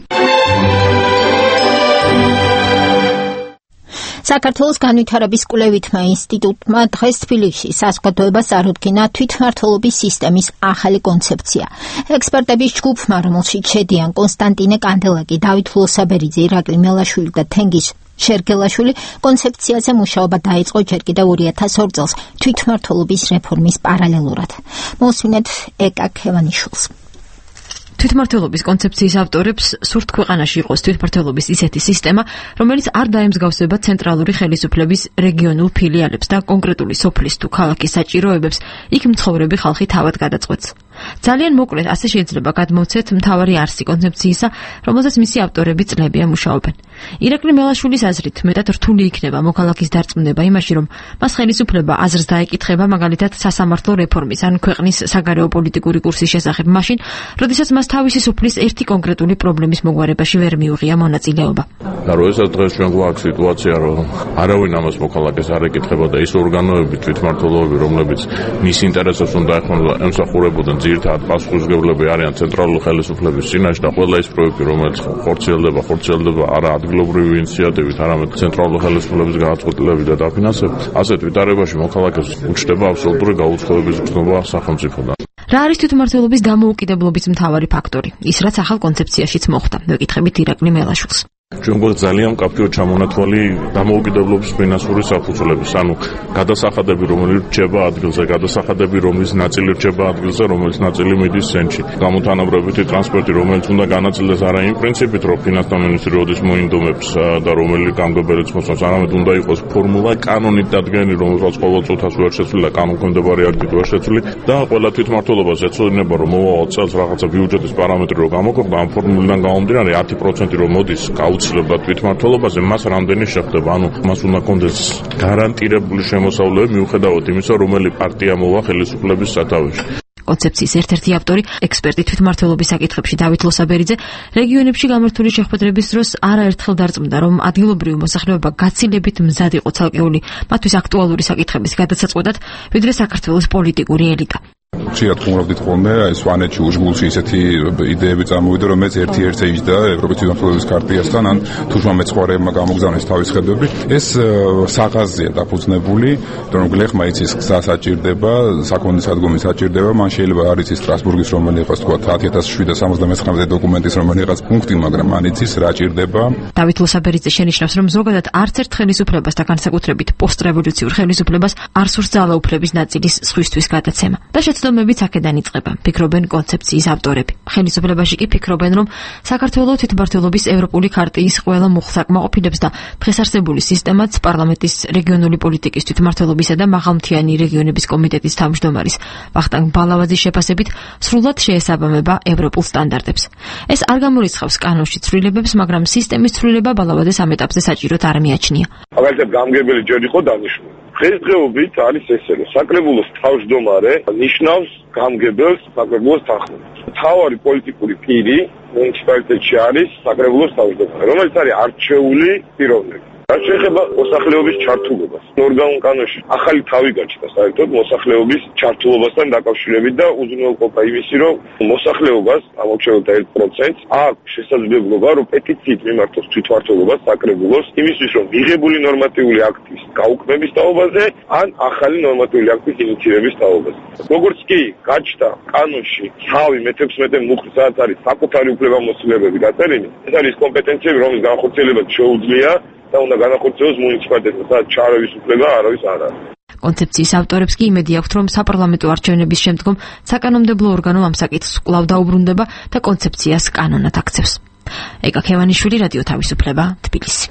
საქართველოს განვითარების კვლევითმა ინსტიტუტმა დღეს თბილისში საზოგადოებას წარუდგინა თვითმმართველობის სისტემის ახალი კონცეფცია. ექსპერტების ჯგუფმა, რომელშიც შედიან კონსტანტინე კანდელაკი, დავით ლოსაბერიძე, ირაკლი მელაშვილი და თენგიზ შერგელაშვილი, კონცეფციაზე მუშაობა დაიწყო ჯერ კიდევ ორი ათას ორ წელს თვითმმართველობის რეფორმის პარალელურად. მოსმინეთ ეკა ქევანიშვილს. თვითმმართველობის კონცეფციის ავტორებს სურთ ქვეყანაში იყოს თვითმმართველობის ისეთი სისტემა, რომელიც არ დაემსგავსება ცენტრალური ხელისუფლების რეგიონულ ფილიალებს და კონკრეტული სოფლის თუ ქალაქის საჭიროებებს იქ მცხოვრები ხალხი თავად გადაწყვეტს. ძალიან მოკლედ ასე შეიძლება გადმოვცეთ მთავარი არსი კონცეფციისა, რომელზეც მისი ავტორები წლებია მუშაობენ. ირაკლი მელაშვილის აზრით, მეტად რთული იქნება მოქალაქის დარწმუნება იმაში, რომ მას ხელისუფლება აზრს დაეკითხება მაგალითად სასამართლო რეფორმის ან ქვეყნის საგარეო პოლიტიკური კურსის შესახებ მაშინ, როდესაც მას თავისი სოფლის ერთი კონკრეტული პრობლემის მოგვარებაში ვერ მიუღია მონაწილეობა. და როდესაც დღეს ჩვენ გვაქვს სიტუაცია, რომ არავინ ამას მოქალაქეს არ ეკითხებოდა, ის ორგანოები, თვითმმართველობები, რომლებიც მის ინტერესებს უნდა ემსახურებოდნენ, ძირითადად პასუხისმგებლები არიან ცენტრალური ხელისუფლების წინაშე და ყველა ის პროექტი, რომელიც ხორციელდება, ხორციელდება არა ადგილობრივი ინიციატივით, არამედ ცენტრალური ხელისუფლების გადაწყვეტილებით და დაფინანსებით, ასეთ ვითარებაში მოქალაქეს უჩნდება აბსოლუტური გაუცხოების გრძნობა სახელმწიფოდან. რა არის თვითმმართველობის დამოუკიდებლობის მთავარი ფაქტორი? ის, რაც ახალ კონცეფციაშიც მოხდა. მეკითხებით ირაკლი მელაშვილს. ჩვენ გვაქვს ძალიან მკაფიო ჩამონათვალი დამოუკიდებლობის ფინანსური საფუძვლების, ანუ გადასახადები, რომელიც რჩება ადგილზე, გადასახადები, რომლის ნაწილი რჩება ადგილზე, რომელიც ნაწილი მიდის ცენტრში. გამოთანაბრებითი ტრანსპორტი, რომელიც უნდა განაწილდეს არა იმ პრინციპით, რომ ფინანსთა მინისტრი როდის მოინდომებს და რომელი გამგებელიც მოსწონს, არამედ უნდა იყოს ფორმულა, კანონით დადგენილი, რომელსაც ყოველ წუთას ვერ შეცვლი და კანონქვემდებარე ადგილ ვერ შეცვლი და ყველა თვითმმართველობას ეცოდინება, რომ მოვალ წელს რაღაცა ბიუჯეტის პარამეტრი რო გამოქვეყნდა, ამ ფორმულიდან გამომდინარე ათი პროცენტი რომ მოდის გაუცილებლად თვითმმართველობაზე, მას რამდენი შეხვდება, ანუ მას უნდა კონდეს გარანტირებული შემოსავლები მიუხედავად იმისა, რომელი პარტია მოვა ხელისუფლების სათავეში. კონცეფციის ერთ-ერთი ავტორი, ექსპერტი თვითმმართველობის საკითხებში დავით ლოსაბერიძე, რეგიონებში გამართული შეხვედრების დროს არაერთხელ დარწმუნდა, რომ ადგილობრივი მოსახლეობა გაცილებით მზად იყო ცალკეული მათთვის აქტუალური საკითხების გადაცაწყვეტად, ვიდრე საქართველოს პოლიტიკური ელიტა. ხშირად ხუმრობდით ხოლმე აი სვანეთში უშგულში ისეთი იდეები წარმოვიდა, რომელიც ერთ-ერთი იჯდა ევროპის თვითმმართველობის კარტიასთან, ან თუშმა მეცხვარეებმა გამოგზავნეს თავის ხედვები. ეს საღაზია დაფუძნებული, რომ გლეხმა იცის გზა საჭირდება, საქონლის სადგომი საჭირდება, მან შეიძლება არ იცის სტრასბურგის რომელი იყოს თქვა ათი ათას შვიდ სამოცდამეცხრე დოკუმენტის რომელი იყოს პუნქტი, მაგრამ მან იცის რა ჭირდება. დავით ლოსაბერიძე შენიშნავს, რომ ზოგადად არც ერთ ხელისუფლებას და განსაკუთრებით პოსტრევოლუციურ ხელისუფლებას არ სურს ძალაუფლების ნაწილის სხვისთვის გადაცემა. და შეცდომებიც აქედან იწყება, ფიქრობენ კონცეფციის ავტორები. ხელისუფლებაში კი ფიქრობენ, რომ საქართველოს თვითმმართველობის ევროპული ქარტიის ყველა მუხლს აკმაყოფილებს და დღესარსებული სისტემაც პარლამენტის რეგიონული პოლიტიკის თვითმმართველობისა და მაღალმთიანი რეგიონების კომიტეტის თავმჯდომარის ვახტანგ ბალავაძის შეფასებით სრულად შეესაბამება ევროპულ სტანდარტებს. ეს არ გამორიცხავს კანონში ცვლილებებს, მაგრამ სისტემის ცვლილება ბალავაძეს ამ ეტაპზე საჭიროდ არ მიაჩნია. მაგალითად, გამგებელი ჯერ იყო დანიშნული. დღესდღეობით არის ესე, რომ საკრებულოს თავმჯდომარე ნიშნავს გამგებელს საკრებულოს თანხმობას. მთავარი პოლიტიკური პირი მუნიციპალიტეტში არის საკრებულოს თავმჯდომარე, რომელიც არის არჩეული პიროვნება. რაც შეეხება მოსახლეობის ჩართულობას, ორგანულ კანონში ახალი თავი გაჩნდა საერთოდ მოსახლეობის ჩართულობასთან დაკავშირებით და უზრუნველყოფა იმისი, რომ მოსახლეობას ამორჩეულთა ერთ პროცენტს აქვს შესაძლებლობა, რომ პეტიციით მიმართოს თვითმმართველობას საკრებულოს იმისთვის, რომ მიღებული ნორმატიული აქტის გაუქმების თაობაზე ან ახალი ნორმატიული აქტის ინიციირების თაობაზე. როგორც კი გაჩნდა კანონში თავი მეთექვსმეტე მუხლი, სადაც არის საკუთარი უფლებამოსილებები გაწერილი, ეს არის კომპეტენციები, რომლის განხორციელებაც შეუძლია და უნდა განახორციელოს მუნიციპალიტეტმა, სადაც ჩარევის უფლება არავის არ არის. კონცეფციის ავტორებს კი იმედი აქვთ, რომ საპარლამენტო არჩევნების შემდგომ საკანონმდებლო ორგანო ამ საკითხს კვლავ დაუბრუნდება და კონცეფციას კანონად აქცევს. ეკა ქევანიშვილი, რადიო თავისუფლება, თბილისი.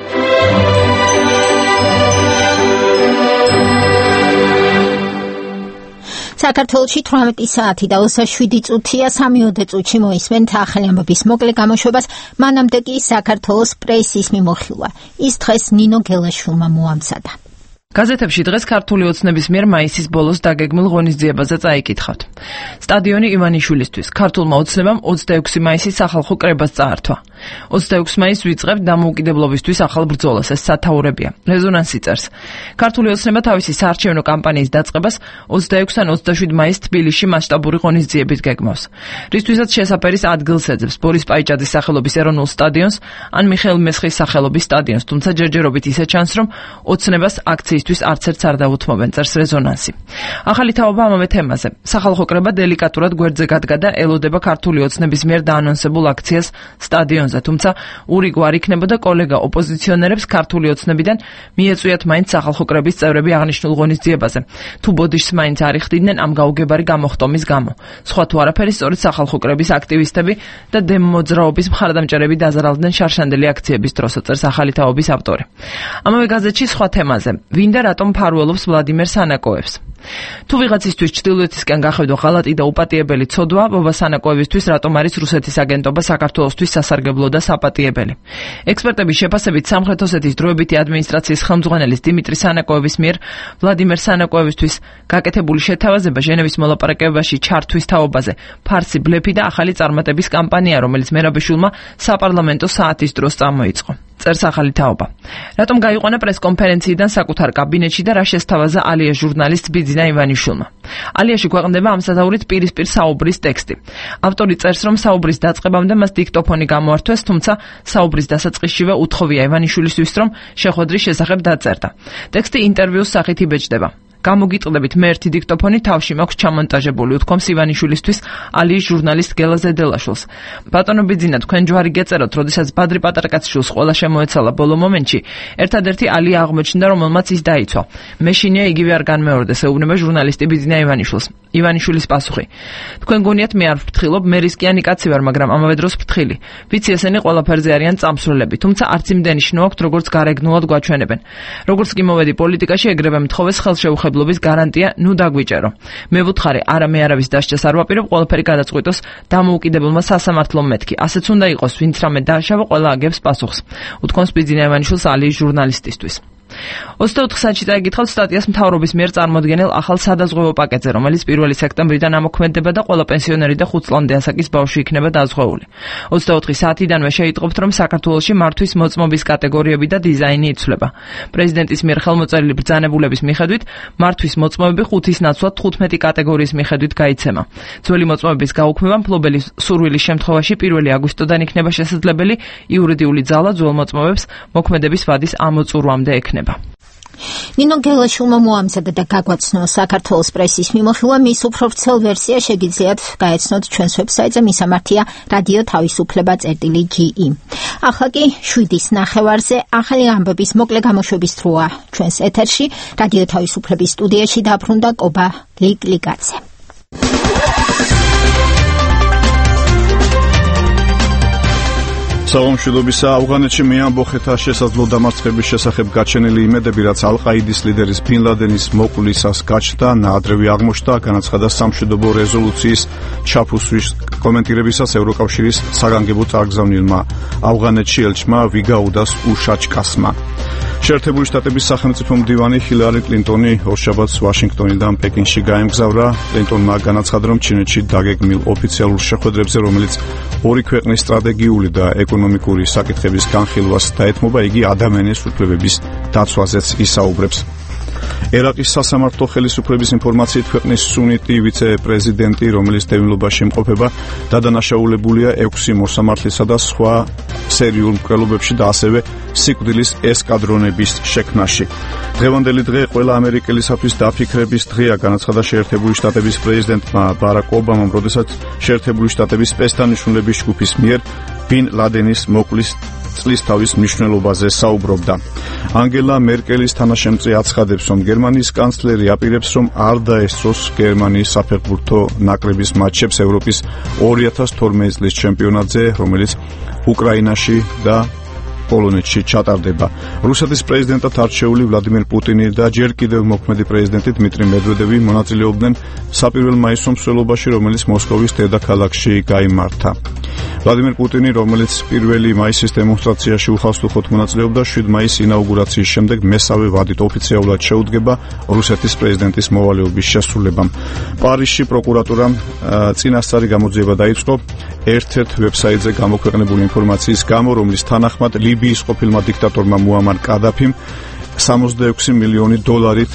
საქართველოში თვრამეტი საათი და ოცდაშვიდი წუთია, სამიოდე წუთში მოისმენთ ახალი ამბების მოკლე გამოშვებას, მანამდე კი საქართველოს პრესის მიმოხილვა. ის დღეს ნინო გელაშვილმა მოამზადა. გაზეთებში დღეს ქართული ოცნების მიერ მაისის ბოლოს დაგეგმილ ღონისძიებაზე წაიკითხავთ. სტადიონი ივანიშვილისთვის ქართულმა ოცნებამ ოცდაექვსი მაისის სახალხო კრებას წაართვა. ოცდაექვსი მაისს ვიწყებთ დამოუკიდებლობისთვის ახალ ბრძოლას, ეს სათაურებია. რეზონანსი წერს. ქართული ოცნება თავისი საარჩევნო კამპანიის დაწყებას ოცდაექვსი ან ოცდაშვიდი მაისს თბილისში მასშტაბური ღონისძიებით გეგმავს. რისთვისაც შესაფერის ადგილს ეძებს ბორის პაიჭაძის სახელობის ეროვნულ სტადიონს ან მიხეილ მესხის სახელობის სტადიონს, თუმცა ჯერჯერობით ისე ჩანს, რომ ოცნებას აქციისთვის არც ერთს არ დაუთმობენ, წერს რეზონანსი. ახალი თაობა ამავე თემაზე. სახალხო კრება დელიკატურად გვერდზე გადგა და ელოდება ქართული ოცნების მიერ დაანონსებულ აქციას სტადიონზე. თუმცა ურიგო არ იქნებოდა კოლეგა ოპოზიციონერებს ქართული ოცნებიდან მიეწვიათ მაინც სახალხო კრების წევრები აღნიშნულ ღონისძიებაზე. თუ ბოდიშს მაინც არ იხდიდნენ ამ გაუგებარი გამოხტომის გამო. სხვა თუ არაფერი, სწორედ სახალხო კრების აქტივისტები და დემოძრაობის მხარდამჭერები დაზარალდნენ შარშანდელი აქციების დროს, წერს ახალი თაობის ავტორი. ამავე გაზეთში სხვა თემაზე. ვინ და რატომ ფარველობს ვლადიმერ სანაკოევს? თუ ვიღაცისთვის ჩრდილოეთისკენ გახედვა ღალატი და უპატიებელი ცოდვა, ბობა სანაკოევისთვის რატომ არის რუსეთის აგენტობა საქართველოსთვის სასარგებლო და საპატიებელი? ექსპერტების შეფასებით სამხრეთ ოსეთის დროებითი ადმინისტრაციის ხელმძღვანელის დიმიტრი სანაკოევის მიერ ვლადიმერ სანაკოევისთვის გაკეთებული შეთავაზება ჟენევის მოლაპარაკებაში ჩართვის თაობაზე ფარსი ბლეფი და ახალი წარმატების კამპანია, რომელიც მერაბიშვილმა საპარლამენტო საათის დროს წამოიწყო. წერს ახალი თაობა. რატომ გაიყვანა პრესკონფერენციიდან საკუთარ კაბინეტში და რა შესთავაზა ალია ჟურნალისტ ბიძინა ივანიშვილმა? ალიაში ქვეყნდება ამ სათაურით პირისპირ საუბრის ტექსტი. ავტორი წერს, რომ საუბრის დაწყებამდე მას დიქტოფონი გამოართვეს, თუმცა საუბრის დასაწყისშივე უთხოვია ივანიშვილისთვის, რომ შეხვედრის შესახებ დაწერდა. ტექსტი ინტერვიუს სახით იბეჭდება. გამოგიტყდებით მე ერთი დიქტოფონი თავში მაქვს ჩამონტაჟებული, უთქვამს ივანიშვილისთვის ალიის ჟურნალისტ გელა ზედელაშვილს. ბატონო ბიძინა, თქვენ ჯვარი გეწეროთ, როდესაც ბადრი პატარკაცშვილს ყველა შემოეცალა ბოლო მომენტში, ერთადერთი ალია აღმოჩნდა, რომელმაც ის დაიცვა. მეშინია იგივე არ განმეორდეს, ეუბნება ჟურნალისტი ბიძინა ივანიშვილს. ივანიშვილის პასუხი: თქვენ გონიათ მე არ ვფრთხილობ, მე რისკიანი კაცი ვარ, მაგრამ ამავე დროს ვფრთხილი. ვიცი ესენი ყველაფერზე არიან წამსვლელები, თუმცა არც იმდენი შნო აქვთ, როგორც გარეგნულად გვაჩვენებენ. როგორც კი მოვედი პოლიტიკაში, ეგრევე მთხოვეს ხელშეუხებლობის გარანტია, ნუ დაგვიჭერო. მე ვუთხარი, არა მე არავის დასჯას არ ვაპირებ, ყველაფერი გადაწყვიტოს დამოუკიდებელმა სასამართლომ მეთქი. ასეც უნდა იყოს, ვინც რამე დააშავა, ყველა აგებს პასუხს. უთქვამს ბიძინა ივანიშვილს ალიის ჟურნალისტისთვის. ოცდაოთხ საათში წაიგითხავთ სტატიას მთავრობის მიერ წარმოდგენილ ახალ სადაზღვევო პაკეტზე, რომელიც პირველი სექტემბრიდან ამოქმედება და ყველა პენსიონერი და ხუთ წლამდე ასაკის ბავშვი იქნება დაზღვეული. ოცდაოთხი საათიდანვე შეიტყობთ, რომ საქართველოში მართვის მოწმობის კატეგორიები და დიზაინი იცვლება. პრეზიდენტის მიერ ხელმოწერილი ბრძანებულების მიხედვით, მართვის მოწმობები ხუთის ნაცვლად თხუთმეტი კატეგორიის მიხედვით გაიცემა. ძველი მოწმობების გაუქმება მფლობელის სურვილის შემთხვევაში პირველი აგვისტოდან იქნება შესაძლებელი, იურიდიული ძალა ძველ მოწმობებს მოქმედების ვადის ამოწურვამდე ექნება. ნინო გელაშვილმა მოამზადა და გაგვაცნო საქართველოს პრესის მიმოხილვა, მის უფრო ვრცელ ვერსია შეგიძლიათ გაეცნოთ ჩვენს ვებსაიტზე, მისამართია რადიო თავისუფლება წერტილი ჯი ი. ახლა კი შვიდის ნახევარზე ახალი ამბების მოკლე გამოშვების დროა ჩვენს ეთერში. რადიო თავისუფლების სტუდიაში დაბრუნდა კობა ლიკლიკაძე. საომშვიდობისა, ავღანეთში მეამბოხეთა შესაძლო დამარცხების შესახებ გაჩენილი იმედები, რაც ალ-ყაიდის ლიდერის ბინ ლადენის მოკლისას გაჩნდა, ნაადრევი აღმოჩნდა, განაცხადა სამშვიდობო რეზოლუციის ჩაფუსვის კომენტირებისას ევროკავშირის საგანგებო წარგზავნილმა ავღანეთში ელჩმა ვიგაუდას უშაჩკასმა. შეერთებული შტატების სახელმწიფო მდივანი ჰილარი კლინტონი ორშაბათს ვაშინგტონიდან პეკინში გაემგზავრა. კლინტონმა განაცხადა, რომ ჩინეთში დაგეგმილ ოფიციალურ შეხვედრებზე, რომელიც ორი ქვეყნის სტრატეგიული და ეკონომიკური საკითხების განხილვას დაეთმობა, იგი ადამიანის უფლებების დაცვაზეც ისაუბრებს. ერაყის სასამართლო ხელისუფლების ინფორმაციით ქვეყნის სუნიტი ვიცე-პრეზიდენტი, რომელიც დევნილობაში იმყოფება, დადანაშაულებულია ექვსი მოსამართლისა და სხვა სერიულ მკვლელობებში და ასევე სიკვდილის ესკადრონების შექმნაში. დღევანდელი დღე ყველა ამერიკელისათვის დაფიქრების დღეა, განაცხადა შეერთებული შტატების პრეზიდენტმა ბარაკ ობამამ, როდესაც შეერთებული შტატების სპეცდანიშნულების ჯგუფის მიერ ბინ ლადენის მოკლის წლის თავის მნიშვნელობაზე საუბრობდა. ანგელა მერკელის თანაშემწე აცხადებს, რომ გერმანიის კანცლერი აპირებს, რომ არ დაესწროს გერმანიის საფეხბურთო ნაკრების მატჩებს ევროპის ორი ათას თორმეტი წლის ჩემპიონატზე, რომელიც უკრაინაში და პოლონეთში ჩატარდება. რუსეთის პრეზიდენტად არჩეული ვლადიმერ პუტინი და ჯერ კიდევ მოქმედი პრეზიდენტი დმიტრი მედვედევი მონაწილეობდნენ საპირველ მაისო მსვლელობაში, რომელიც მოსკოვის დედაქალაქში გაიმართა. ვლადიმერ პუტინი, რომელიც პირველი მაისის დემონსტრაციაში უხალისხოდ მონაწილეობდა, შვიდ მაისის ინაუგურაციის შემდეგ მესამე ვადით ოფიციალურად შეუდგება რუსეთის პრეზიდენტის მოვალეობის შესრულებამ. პარიზში პროკურატურამ წინასწარი გამოძიება დაიწყო ერთ-ერთ ვებსაიტზე გამოქვეყნებული ინფორმაციის გამო, რომლის თანახმად ლიბიის ყოფილმა დიქტატორმა მუამარ კადაფიმ სამოცდაექვსი მილიონი დოლარით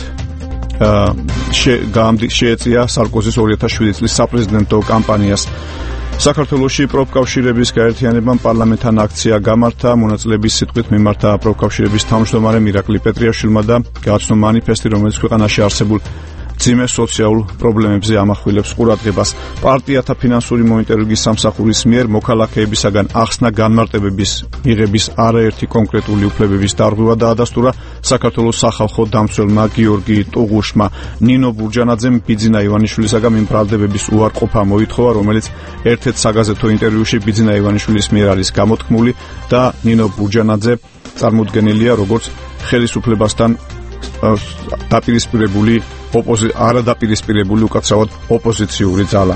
შეეწია სარკოზის ორი ათას შვიდი წლის საპრეზიდენტო კამპანიას. საქართველოში პროფკავშირების გაერთიანებამ პარლამენტთან აქცია გამართა, მონაწილეების სიტყვით მიმართა პროფკავშირების თავმჯდომარე მირაკლი პეტრიაშვილმა და გააცნო მანიფესტი, რომელიც ქვეყანაში არსებულ ძიმე სოციალურ პრობლემებზე ამახვილებს ყურადღებას. პარტიათა ფინანსური მონიტორინგის სამსახურის მიერ მოქალაქეებისაგან ახსნა განმარტებების მიღების არაერთი კონკრეტული უფლებების დარღვევა დაადასტურა საქართველოს სახალხო დამცველმა გიორგი ტუღუშმა. ნინო ბურჯანაძემ ბიძინა ივანიშვილისაგან იმ ბრალდებების უარყოფა მოითხოვა, რომელიც ერთ-ერთ საგაზეთო ინტერვიუში ბიძინა ივანიშვილის მიერ არის გამოთქმული და ნინო ბურჯანაძე წარმოდგენილია როგორც ხელისუფლებასთან დაპირისპირებული ოპოზი არადაპირისპირებული უკაცრავად ოპოზიციური ძალა.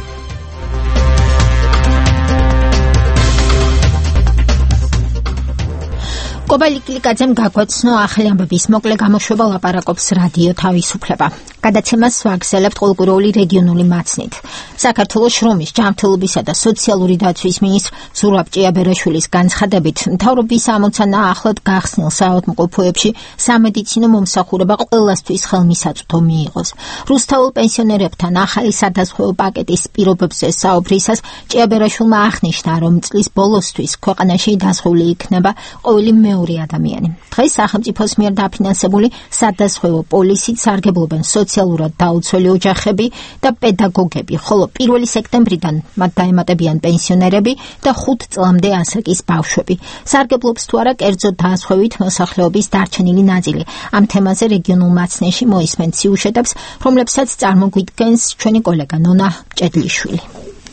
კობა ლიკლიკაძემ გაგვაცნო ახალი ამბების მოკლე გამოშვება, ლაპარაკობს რადიო თავისუფლება. გადაცემას ვაგრძელებთ ყოველკვირეული რეგიონული მაცნით. საქართველოს შრომის, ჯანმრთელობისა და სოციალური დაცვის მინისტრ ზურაბ ჭიაბერაშვილის განცხადებით, მთავრობის ამოცანა ახლად გახსნილ საავადმყოფოებში სამედიცინო მომსახურება ყველასთვის ხელმისაწვდომი იყოს. რუსთაველ პენსიონერებთან ახალი სადაზღვევო პაკეტის პირობებზე საუბრისას ჭიაბერაშვილმა აღნიშნა, რომ წლის ბოლოსთვის ქვეყანაში დაზღვეული იქნება ყოველი მეორე მილიონური ადამიანი. დღეს სახელმწიფოს მიერ დაფინანსებული სადაზღვევო პოლისით სარგებლობენ სოციალურად დაუცველი ოჯახები და პედაგოგები, ხოლო პირველი სექტემბრიდან მათ დაემატებიან პენსიონერები და ხუთ წლამდე ასაკის ბავშვები. სარგებლობს თუ არა კერძო დაზღვევით მოსახლეობის დარჩენილი ნაწილი. ამ თემაზე რეგიონულ მაცნეში მოისმენთ სიუჟეტებს, რომლებსაც წარმოგვიდგენს ჩვენი კოლეგა ნონა ჭედლიშვილი.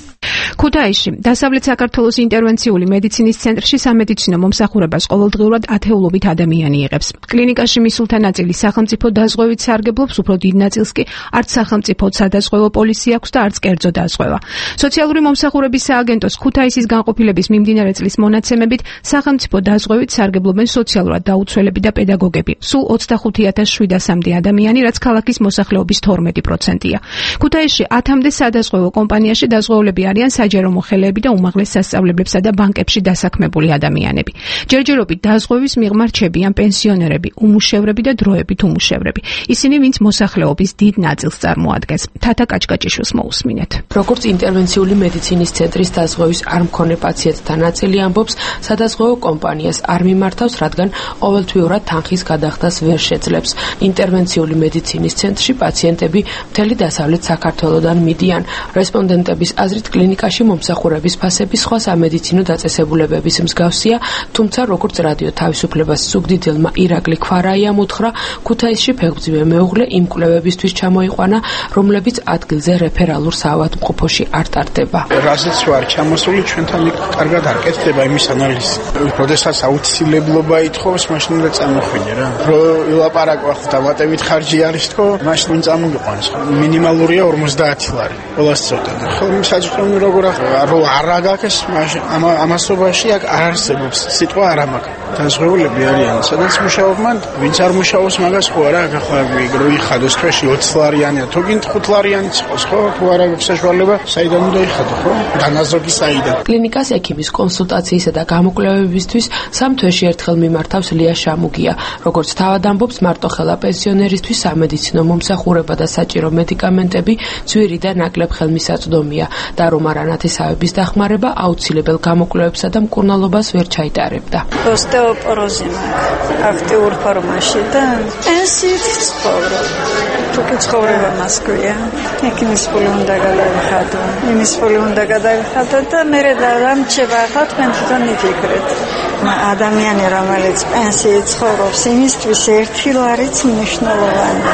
ქუთაისში დასავლეთ საქართველოს ინტერვენციული მედიცინის ცენტრში სამედიცინო მომსახურებას ყოველდღიურად ათეულობით ადამიანი იღებს. კლინიკაში მისულთა ნაწილი სახელმწიფო დაზღვევით სარგებლობს, უფრო დიდ ნაწილს კი არც სახელმწიფო სადაზღვევო პოლისი აქვს და არც კერძო დაზღვევა. სოციალური მომსახურების სააგენტოს ქუთაისის განყოფილების მიმდინარე წლის მონაცემებით სახელმწიფო დაზღვევით სარგებლობენ სოციალურად დაუცველები და პედაგოგები. სულ ოცდახუთი ათას შვიდასამდე ადამიანი, რაც ქალაქის მოსახლეობის თორმეტი პროცენტია. ქუთაისში ათამდე სადაზღვევო კომპანიაში დაზღვეულები არიან საჯარო მოხელეები და უმაღლეს სასწავლებლებსა და ბანკებში დასაქმებული ადამიანები. ჯერჯერობით დაზღვევის მიღმა რჩებიან პენსიონერები, უმუშევრები და დროებით უმუშევრები. ისინი, ვინც მოსახლეობის დიდ ნაწილს წარმოადგენს. თათა კაჭკაჭიშვილს მოусმინეთ. როგორც ინტერვენციული მედიცინის ცენტრის დაზღვევის არ მქონე პაციენტთა ნაწილი ამბობს, სადაზღვევო კომპანიას არ მიმართავს, რადგან ყოველთვიურად თანხის გადახდას ვერ შეძლებს. ინტერვენციული მედიცინის ცენტრში პაციენტები მთელი დასავლეთ საქართველოდან მიდიან. რესპონდენტების აზრით კლინიკაში მომსახურების ფასები სხვა სამედიცინო დაწესებულებების მსგავსია, თუმცა როგორც რადიო თავისუფლებას სუგდიდელმა ირაკლი ქვარაიამ უთხრა, ქუთაისში ფეხბურთზე მეუღლე იმ კვლევებისთვის ჩამოიყვანა, რომლებიც ადგილზე რეფერალურ საავადმყოფოში არ ტარდება. რაზეც ვარ ჩამოსული, ჩვენთან კარგად არ კეთდება იმის ანალიზი. როდესაც აუცილებლობა ითხოვს, მაშინ უნდა წამოხვიდე რა. რო ილაპარაკო ახლა დამატებით ხარჯი არის თქო, მაშინ ვინ წამოგიყვანს. მინიმალურია ორმოცდაათი ლარი. ყველას წოდა. ხო, საჭიროა როგორ რო არ აგაკეს, მაშინ ამასობაში აქ არ არსებობს სიტყვა არ ამაკა. დაზღვეულები არიან, სადაც მუშაობენ, ვინც არ მუშაობს, მაგას ხო არა, ახლა რო იხადოს თვეში ოცი ლარიანია, თუ გინდ ხუთ ლარიანიც იყოს, ხო? თუ არ აქვს საშუალება, საიდან უნდა იხადო, ხო? განაზრგი საიდან. კლინიკას ექიმის კონსულტაციისა და გამოკვლევებისთვის სამ თვეში ერთხელ მიმართავს ლია შამუგია. როგორც თავად ამბობს, მარტოხელა პენსიონერისთვის სამედიცინო მომსახურება და საჭირო მედიკამენტები ძვირი და ნაკლებ ხელმისაწვდომია და რომ არ ანათესავების დახმარება აუცილებელ გამოკვლევებსა და მკურნალობას ვერ ჩაიტარებდა. ოსტეოპოროზი მაქვს აქტიურ ფორმაში და პენსიით ცხოვრობ. თუ კი ცხოვრება მას გვია, ექიმის ფული უნდა გადავიხადო, იმის ფული უნდა გადავიხადო და მე რამ რჩება ახლა თქვენ თვითონ იფიქრეთ. ადამიანი რომელიც პენსიით ცხოვრობს, იმისთვის ერთი ლარიც მნიშვნელოვანია.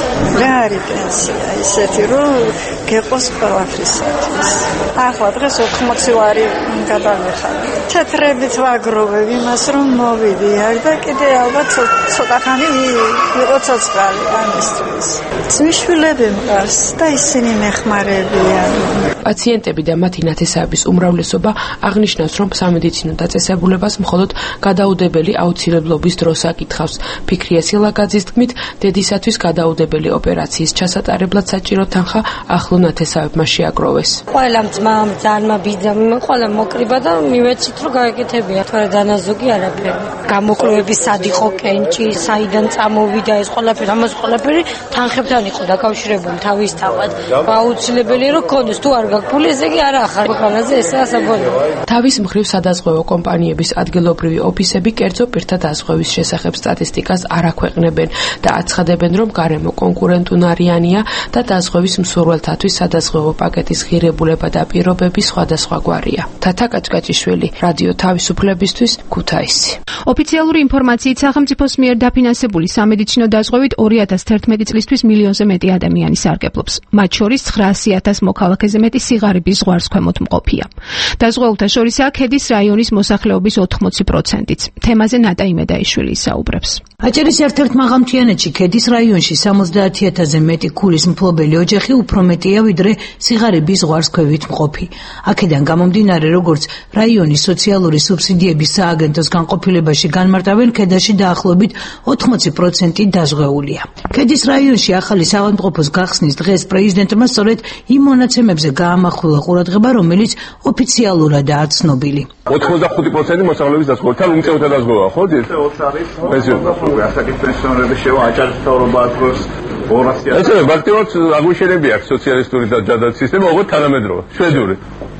რა არის პენსია? ისეთი რომ გეყოს ყველაფრისათვის. ახლა დღეს ოთხმოცი ლარი გადავიხადე. თეთრებით ვაგროვებ იმას რომ მოვიდიარ და კიდე ალბათ ცოტა ხანი ვიყო ცოცხალი ამისთვის. ძმისშვილები მყავს და ისინი მეხმარებიან. პაციენტები და მათი ნათესავების უმრავლესობა აღნიშნავს, რომ სამედიცინო დაწესებულებას მხოლოდ გადაუდებელი აუცილებლობის დროს აკითხავს. ფიქრია სილაგაძის თქმით, დედისათვის გადაუდებელი ოპერაციის ჩასატარებლად საჭირო თანხა ახლო ნათესავებმა შეაგროვეს. ყველა ძმამ, ძანმა, ბიძამ, ყველა მოკრიბა და მივეცით რომ გაეკეთებია, თორე დანაზოგი არაფერი. გამოკვლევები სად იყო კენჭი, საიდან წამოვიდა ეს ყველაფერი, ამას ყველაფერი თანხებთან იყო დაკავშირებული თავისთავად. აუცილებელია რომ გქონდეს, თუ არ გაქვს ფული, ესე იგი არა ახალ ქვეყანაზე ესაა საბოლოო. თავის მხრივ სადაზღვევო კომპანიების ადგილობრივი ოფისები კერძო პირთა დაზღვევის შესახებ სტატისტიკას არ აქვეყნებენ და აცხადებენ, რომ გარემო კონკურენტუნარიანია და დაზღვევის მსურველთათვის სადაზღვევო პაკეტის ღირებულება და პირობები სხვადასხვაგვარია. თათა კაჭკაჭიშვილი, რადიო თავისუფლებისთვის, ქუთაისი. ოფიციალური ინფორმაციით სახელმწიფოს მიერ დაფინანსებული სამედიცინო დაზღვევით ორი ათას თერთმეტი წლისთვის მილიონზე მეტი ადამიანი სარგებლობს. მათ შორის ცხრაასი ათას მოქალაქეზე მეტი სიღარიბის ზღვარს ქვემოთ მყოფია. დაზღვეულთა შორისაა ქედის რაიონის მოსახლეობის ოთხმოცი პროცენტიც. თემაზე ნატა იმედაიშვილი ისაუბრებს. აჭარის ერთ-ერთ მაღალმთიანეთში ქედის რაიონში სამოცდაათი ათასზე მეტი ქულის მფლობელი ოჯახი უფრო მეტია ვიდრე სიღარიბის ზღვარს ქვევით მყოფი. აქედან გამომდინარე, როგორც რაიონის სოციალური სუბსიდიების სააგენტოს განყოფილებაში განმარტავენ, ქედაში დაახლოებით ოთხმოცი პროცენტი დაზღვეულია. ქედის რაიონში ახალი საავადმყოფოს გახსნის დღეს პრეზიდენტმა სწორედ იმ მონაცემებზე გაამახვილა ყურადღება, რომელიც ოფიციალურადაა ცნობილი. ოთხმოცდახუთი პროცენტი მოსახლეობის დაზღვევთან უმწეოთა დაზღვევა, ხო? პენსიონერები, ასაკის პენსიონერები შევა აჭარის მთავრობა ათგოს ორასი. ესე ფაქტობრივად აგვიშენებია სოციალისტური და ჯადად სისტემა, ოღონდ თანამედროვე, შვედური.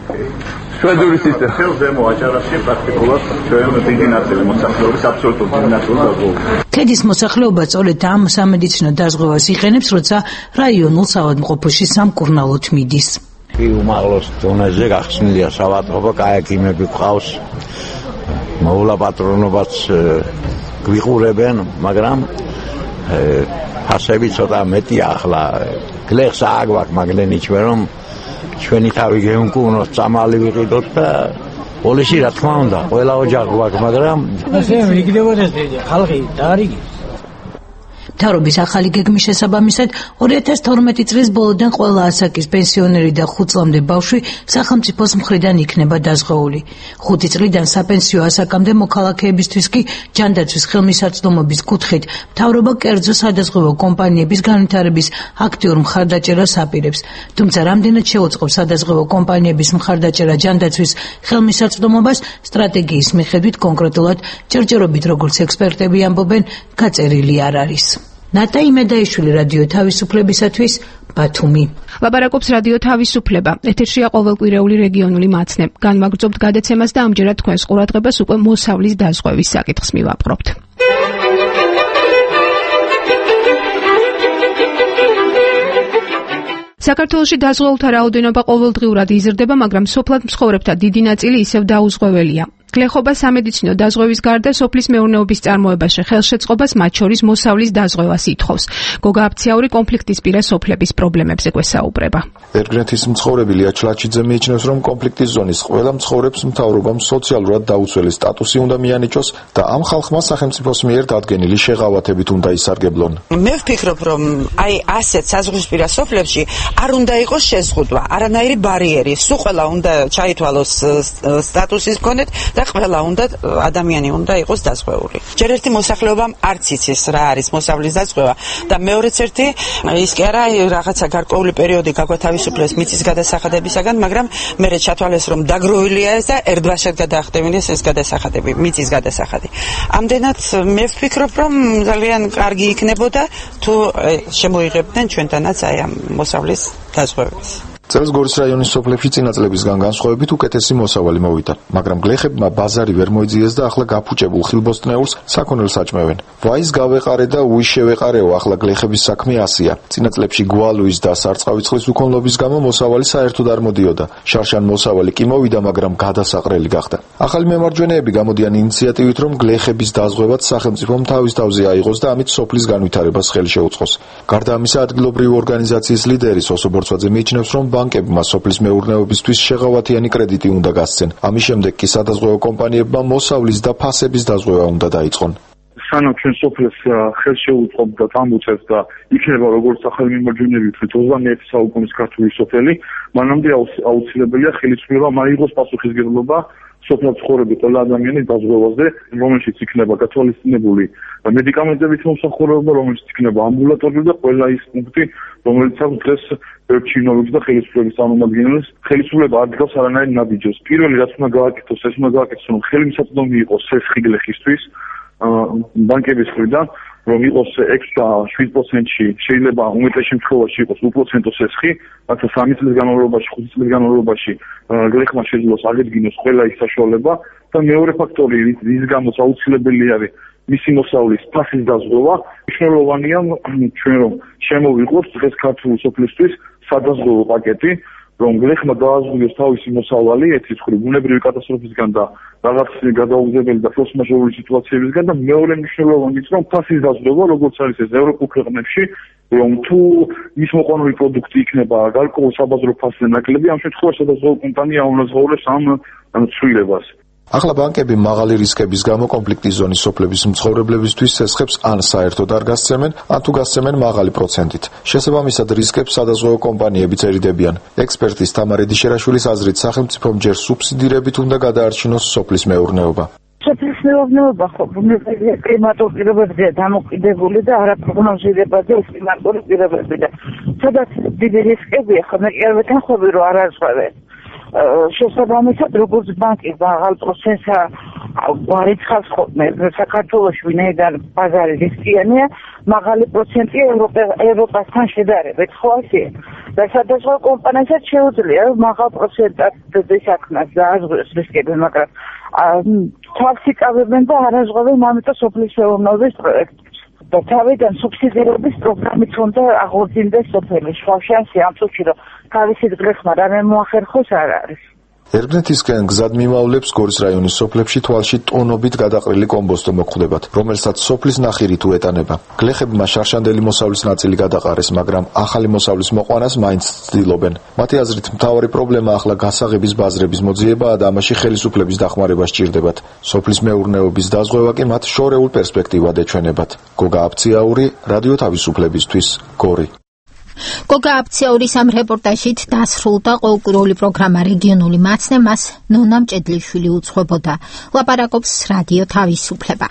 შვედური სისტემა. ხელს ზემო აჭარაში პრაქტიკულად ჩვენ დიდი ნაწილი მოსახლეობის აბსოლუტური დიდი ნაწილი დაზღვეულია. ქედის მოსახლეობა სწორედ ამ სამედიცინო დაზღვევას იყენებს, როცა რაიონულ საავადმყოფოში სამკურნალოდ მიდის. უმაღლოს დონეზე გახსნილია საავადმყოფო, კაიაკიმები გვყავს, მოვლა პატრონობაც გვიყურებენ, მაგრამ ფასები ცოტა მეტია ახლა. გლეხს აგვაქვს, მაგრამ ჩვენ რომ ჩვენი თავი გეუნკუნოს, წამალი ვიყიდოთ და პოლისი რა თქმა უნდა, ყველა ოჯახი გვაქვს, მაგრამ ასე მიგდებოდეს ხალხი დაარიგე. მთავრობის ახალი გეგმის შესაბამისად ორი ათას თორმეტი წლის ბოლოდან ყველა ასაკის პენსიონერი და ხუთ წლამდე ბავშვი სახელმწიფოს მხრიდან იქნება დაზღვეული. ხუთი წლიდან საპენსიო ასაკამდე მოქალაქეებისთვის კი ჯანდაცვის ხელმისაწვდომობის კუთხით მთავრობა კერძო სადაზღვევო კომპანიების განვითარების აქტიურ მხარდაჭერას აპირებს. თუმცა რამდენად შეუწყობს სადაზღვევო კომპანიების მხარდაჭერა ჯანდაცვის ხელმისაწვდომობას, სტრატეგიის მიხედვით კონკრეტულად ჯერჯერობით, როგორც ექსპერტები ამბობენ, გაწერილი არ არის. ნატა იმედაიშვილი, რადიო თავისუფლებისათვის, ბათუმი. ლაპარაკობს რადიო თავისუფლება. ეთერშია ყოველკვირეული რეგიონული მაცნე. განვაგრძობთ გადაცემას და ამჯერად თქვენს ყურადღებას უკვე მოსავლის დაზღვევის საკითხს მივაპყრობთ. საქართველოში დაზღვეულთა რაოდენობა ყოველდღიურად იზრდება, მაგრამ სოფლად მცხოვრებთა დიდი ნაწილი ისევ დაუზღვეველია. გლეხობა სამედიცინო დაზღვევის გარდა სოფლის მეურნეობის წარმოებაში ხელშეწყობას, მათ შორის მოსავლის დაზღვევას ითხოვს. გოგა აფციაური კონფლიქტის პირას სოფლების პრობლემებზე გვესაუბრება. ერგრეთის მცხოვრები ლია ჩლაჩიძე მიიჩნევს, რომ კონფლიქტის ზონის ყველა მცხოვრებს მთავრობამ სოციალურად დაუცველი სტატუსი უნდა მიანიჭოს და ამ ხალხმა სახელმწიფოს მიერ დადგენილი შეღავათებით უნდა ისარგებლონ. მე ვფიქრობ, რომ აი ასეთ საზღვრისპირა სოფლებში არ უნდა იყოს შეზღუდვა, არანაირი ბარიერი. სულ ყველა უნდა ჩაითვალოს სტატუსის მქონეთ და ყველა უნდა ადამიანი უნდა იყოს დაზღვეული. ჯერ ერთი მოსახლეობამ არც იცის რა არის მოსავლის დაზღვევა და მეორეც ერთი ის კი არა რაღაცა გარკვეული პერიოდი გაგვათავისუფლეს მიწის გადასახადებისაგან, მაგრამ მერე ჩათვალეს რომ დაგროვილია ეს და ერთბაშად გადაახდევინეს ეს გადასახადები, მიწის გადასახადი. ამდენად მე ვფიქრობ, რომ ძალიან კარგი იქნებოდა თუ შემოიღებდნენ ჩვენთანაც აი ამ მოსავლის დაზღვევას. წელს გორის რაიონის სოფლებში წინა წლებისგან განსხვავებით უკეთესი მოსავალი მოვიდა, მაგრამ გლეხებმა ბაზარი ვერ მოიძიეს და ახლა გაფუჭებულ ხილბოსტნეულს საქონელს აჭმევენ. ვაის გავეყარე და უის შევეყარეო, ახლა გლეხების საქმე ასია. წინა წლებში გვალვის და სარწყავიწყლის უქონლობის გამო მოსავალი საერთოდ არ მოდიოდა. შარშან მოსავალი კი მოვიდა, მაგრამ გადასაყრელი გახდა. ახალი მემარჯვენეები გამოდიან ინიციატივით, რომ გლეხების დაზღვევაც სახელმწიფომ თავის თავზე აიღოს და ამით სოფლის განვითარებას ხელი შეუწყოს. გარდა ამისა, ადგილობრივი ორგანიზაციის ლიდერი სოსო ბორცვაძე მიიჩნევს, რომ ბანკებმა სოფლის მეურნეობისთვის შეღავათიანი კრედიტი უნდა გასცენ. ამის შემდეგ კი სადაზღვევო კომპანიებმა მოსავლის და ფასების დაზღვევა უნდა დაიწყონ. სანამ ჩვენ სოფლს ხელს შეუწყობთ და დამუწევთ და იქნება როგორც ახალი მემარჯვენეები ვთქვით ოცდამეერთე საუკუნის ქართული სოფელი, მანამდე აუცილებელია ხელისუფლება მაიღოს პასუხისმგებლობა სოფლად ცხოვრები ყველა ადამიანის დაზღვევაზე, რომელშიც იქნება გათვალისწინებული მედიკამენტებით მომსახურება, რომელშიც იქნება ამბულატორია და ყველა ის პუნქტი, რომელიც აქვს დღეს чиновники და ხელისუფლების წარმომადგენლებს. ხელისუფლება არ დგას არანაირ ნაბიჯებს. პირველი რაც უნდა გააკეთოს, ეს უნდა გააკეთოს, რომ ხელმისაწვდომი იყოს სესხი გლეხისთვის ბანკების მხრიდან, რომ იყოს ექვსი და შვიდ პროცენტში, შეიძლება უმეტეს შემთხვევაში იყოს უპროცენტო სესხი, რათა სამი წლის განმავლობაში, ხუთი წლის განმავლობაში გლეხმა შეძლოს აღედგინოს ყველა ის საშუალება და მეორე ფაქტორი, რის გამოც აუცილებელი არის მისი მოსავლის ფასის დაზღვევა. მნიშვნელოვანია ჩვენ რომ შემოვიღოთ დღეს ქართული სოფლისთვის სადაზღვევო პაკეტი, რომ გლეხმა დააზღვიოს თავისი მოსავალი ერთის მხრივ ბუნებრივი კატასტროფისგან და რაღაც გადაუგზებელი და ფორს-მაჟორული სიტუაციებისგან და მეორე მნიშვნელოვანია რომ ფასის დაზღვევა, როგორც არის ეს ევროპულ ქვეყნებში, რომ თუ ის მოყვანილი პროდუქტი იქნება გარკვეულ საბაზრო ფასზე ნაკლები, ამ შემთხვევაში სადაზღვევო კომპანია უნაზღაურებს ამ ცვლილებას. ახლა ბანკები მაღალი რისკების გამო კონფლიქტის ზონის სოფლების მცხოვრებლებისთვის სესხებს ან საერთოდ არ გასცემენ, ან თუ გასცემენ მაღალი პროცენტით. შესაბამისად რისკებს სადაზღვევო კომპანიებიც ერიდებიან. ექსპერტის თამარ ედიშერაშვილის აზრით, სახელმწიფომ ჯერ სუბსიდირებით უნდა გადაარჩინოს სოფლის მეურნეობა. სოფლის მეურნეობა ხო ბუნებრივი კლიმატურ პირობებზეა დამოკიდებული და არაპროგნოზირებადი კლიმატური პირობები და სადაც დიდი რისკებია, ხო მე კი არ ვეთანხმები რომ არ აზღვევენ. შესაბამისად როგორც ბანკი მაღალ პროცენტსა ვარიცხავს ხოლმე საქართველოში ვინაიდან ბაზარი რისკიანია, მაღალი პროცენტია ევროპასთან შედარებით, ხო ასეა. და სადაზღვევო კომპანიასაც შეუძლია მაღალ პროცენტების საქმას დააზღვიოს რისკები, მაგრამ თავს იკავებენ და არ აზღვევენ ამიტომ სოფლის მეურნეობის პროექტებს. და თავიდან სუბსიდირების პროგრამით უნდა აღორძინდეს სოფელი. სხვა შანსი ამ წუთში რომ თავისი დღეხმა რამე მოახერხოს არ არის. ერგნეთისკენ გზად მიმავლებს გორის რაიონის სოფლებში თვალში ტონობით გადაყრილი კომბოსტო მოხვდებათ, რომელსაც სოფლის ნახირი თუ ეტანება. გლეხებმა შარშანდელი მოსავლის ნაწილი გადაყარეს, მაგრამ ახალი მოსავლის მოყვანას მაინც ცდილობენ. მათი აზრით, მთავარი პრობლემა ახლა გასაღების ბაზრების მოძიებაა და ამაში ხელისუფლების დახმარება სჭირდებათ. სოფლის მეურნეობის დაზღვევა კი მათ შორეულ პერსპექტივად ეჩვენებათ. გოგა აფციაური, რადიო თავისუფლებისთვის, გორი. გოგა აფციაურის ამ რეპორტაჟით დასრულდა ყოველკვირეული პროგრამა რეგიონული მაცნე, მას ნონა მჭედლიშვილი უძღვებოდა. ლაპარაკობს რადიო თავისუფლება.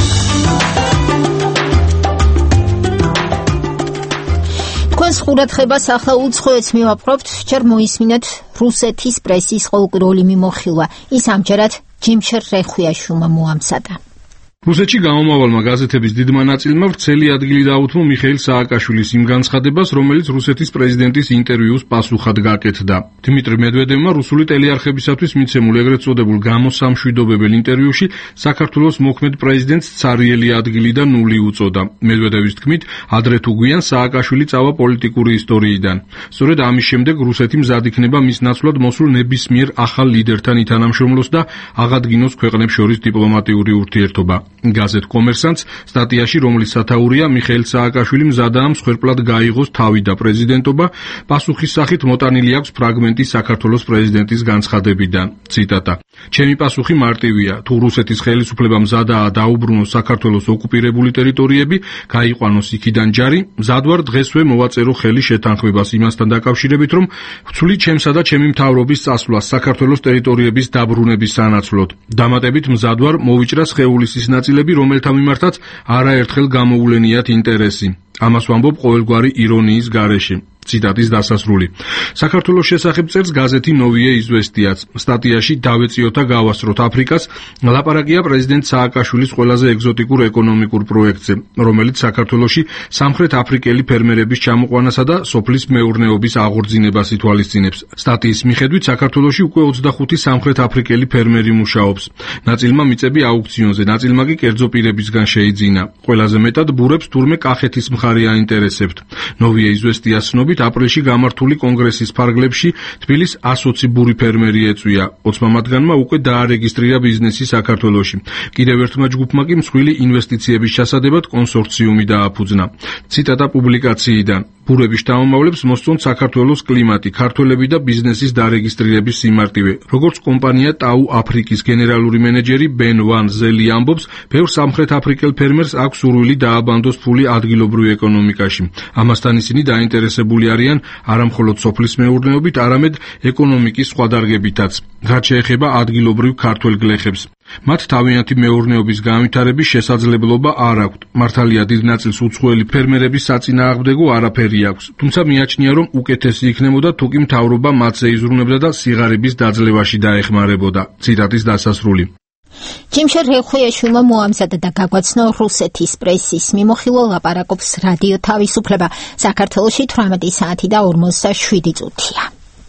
თქვენს ყურადღებას ახლა უცხოეთს მივაპყრობთ, ჯერ მოისმინეთ რუსეთის პრესის ყოველკვირეული მიმოხილვა. ის ამჯერად ჯიმშერ რეხვიაშვილმა მოამზადა. რუსეთში გამომავალმა გაზეთების დიდმა ნაწილმა ვრცელი ადგილი დაუთმო მიხეილ სააკაშვილის იმ განცხადებას, რომელიც რუსეთის პრეზიდენტის ინტერვიუს პასუხად გაკეთდა. დიმიტრი მედვედევმა რუსული ტელეარხებისათვის მიცემულ ეგრეთ წოდებულ გამოსამშვიდობებელ ინტერვიუში საქართველოს მოქმედ პრეზიდენტს ცარიელი ადგილი და ნული უწოდა. მედვედევის თქმით, ადრე თუ გვიან სააკაშვილი წავა პოლიტიკური ისტორიიდან. სწორედ ამის შემდეგ რუსეთი მზად იქნება მის ნაცვლად მოსულ ნებისმიერ ახალ ლიდერთან ითანამშრომლოს და აღადგინოს ქვეყნებს შორის დიპლომატიური ურთიერთობა. გაზეთ კომერსანტს სტატიაში, რომლის სათაურია მიხეილ სააკაშვილი მზადაა მსხვერპლად გაიღოს თავი და პრეზიდენტობა, პასუხის სახით მოტანილი აქვს ფრაგმენტი საქართველოს პრეზიდენტის განცხადებიდან. ციტატა: ჩემი პასუხი მარტივია. თუ რუსეთის ხელისუფლება მზადაა დაუბრუნოს საქართველოს ოკუპირებული ტერიტორიები, გაიყვანოს იქიდან ჯარი, მზად ვარ დღესვე მოვაწერო ხელი შეთანხმებას იმასთან დაკავშირებით, რომ ვცვლი ჩემსა და ჩემი მთავრობის წასვლას საქართველოს ტერიტორიების დაბრუნების სანაცვლოდ. დამატებით მზად ვარ მოვიჭრა სხეულის ის ნაწილები, რომელთა მიმართაც არაერთხელ გამოუვლენიათ ინტერესი. ამას ვამბობ ყოველგვარი ირონიის გარეშე. ციტატის დასასრული. საქართველოს შესახებ წერს გაზეთი ნოვიე იზვესტიაც. სტატიაში დავეციოთ და გავასწროთ აფრიკას, ლაპარაკია პრეზიდენტ სააკაშვილის ყველაზე ეგზოტიკურ ეკონომიკურ პროექტზე, რომელიც საქართველოში სამხრეთ აფრიკელი ფერმერების ჩამოყვანასა და სოფლის მეურნეობის აღორძინებას ითვალისწინებს. სტატიის მიხედვით საქართველოში უკვე ოცდახუთი სამხრეთ აფრიკელი ფერმერი მუშაობს. ნაწილმა მიწები აუქციონზე, ნაწილმა კი კერძო პირებისგან შეიძინა. ყველაზე მეტად ბურებს თურმე კახეთის მხარე აინტერესებთ. ნოვიე იზვესტიას ცნობით აპრილში გამართული კონგრესის ფარგლებში თბილის ასოცი ბური ფერმერი ეწვია. ოცმა მათგანმა უკვე დაარეგისტრირა ბიზნესი საქართველოში. კიდევ ერთმა ჯგუფმა კი მსხვილი ინვესტიციების ჩასადებად კონსორციუმი დააფუძნა. ციტატა პუბლიკაციიდან: ბურების შთამომავლებს მოსწონთ საქართველოს კლიმატი, ქართველები და ბიზნესის დარეგისტრირების სიმარტივე. როგორც კომპანია ტაუ აფრიკის გენერალური მენეჯერი ბენ ვან ზელი ამბობს, ბევრ სამხრეთ აფრიკელ ფერმერს აქვს სურვილი დააბანდოს ფული ადგილობრივ ეკონომიკაში. ამასთან ისინი დაინტერესებული არიან არა მხოლოდ სოფლის მეურნეობით, არამედ ეკონომიკის სხვა დარგებითაც. რაც შეეხება ადგილობრივ ქართველ გლეხებს. მათ თავიანთი მეურნეობის განვითარების შესაძლებლობა არ აქვთ. მართალია დიდ ნაწილს უცხოელი ფერმერების საწინააღმდეგო არაფერი აქვს, თუმცა მიაჩნია, რომ უკეთესი იქნებოდა თუ კი მთავრობა მათზე იზრუნებდა და სიღარიბის დაძლევაში დაეხმარებოდა. ციტატის დასასრული. ჯიმშერ რეხვიაშვილმა მოამზადა და გაგვაცნო რუსეთის პრესის მიმოხილვა. ლაპარაკობს რადიო თავისუფლება. საქართველოში თვრამეტი საათი და ორმოცდაშვიდი წუთია.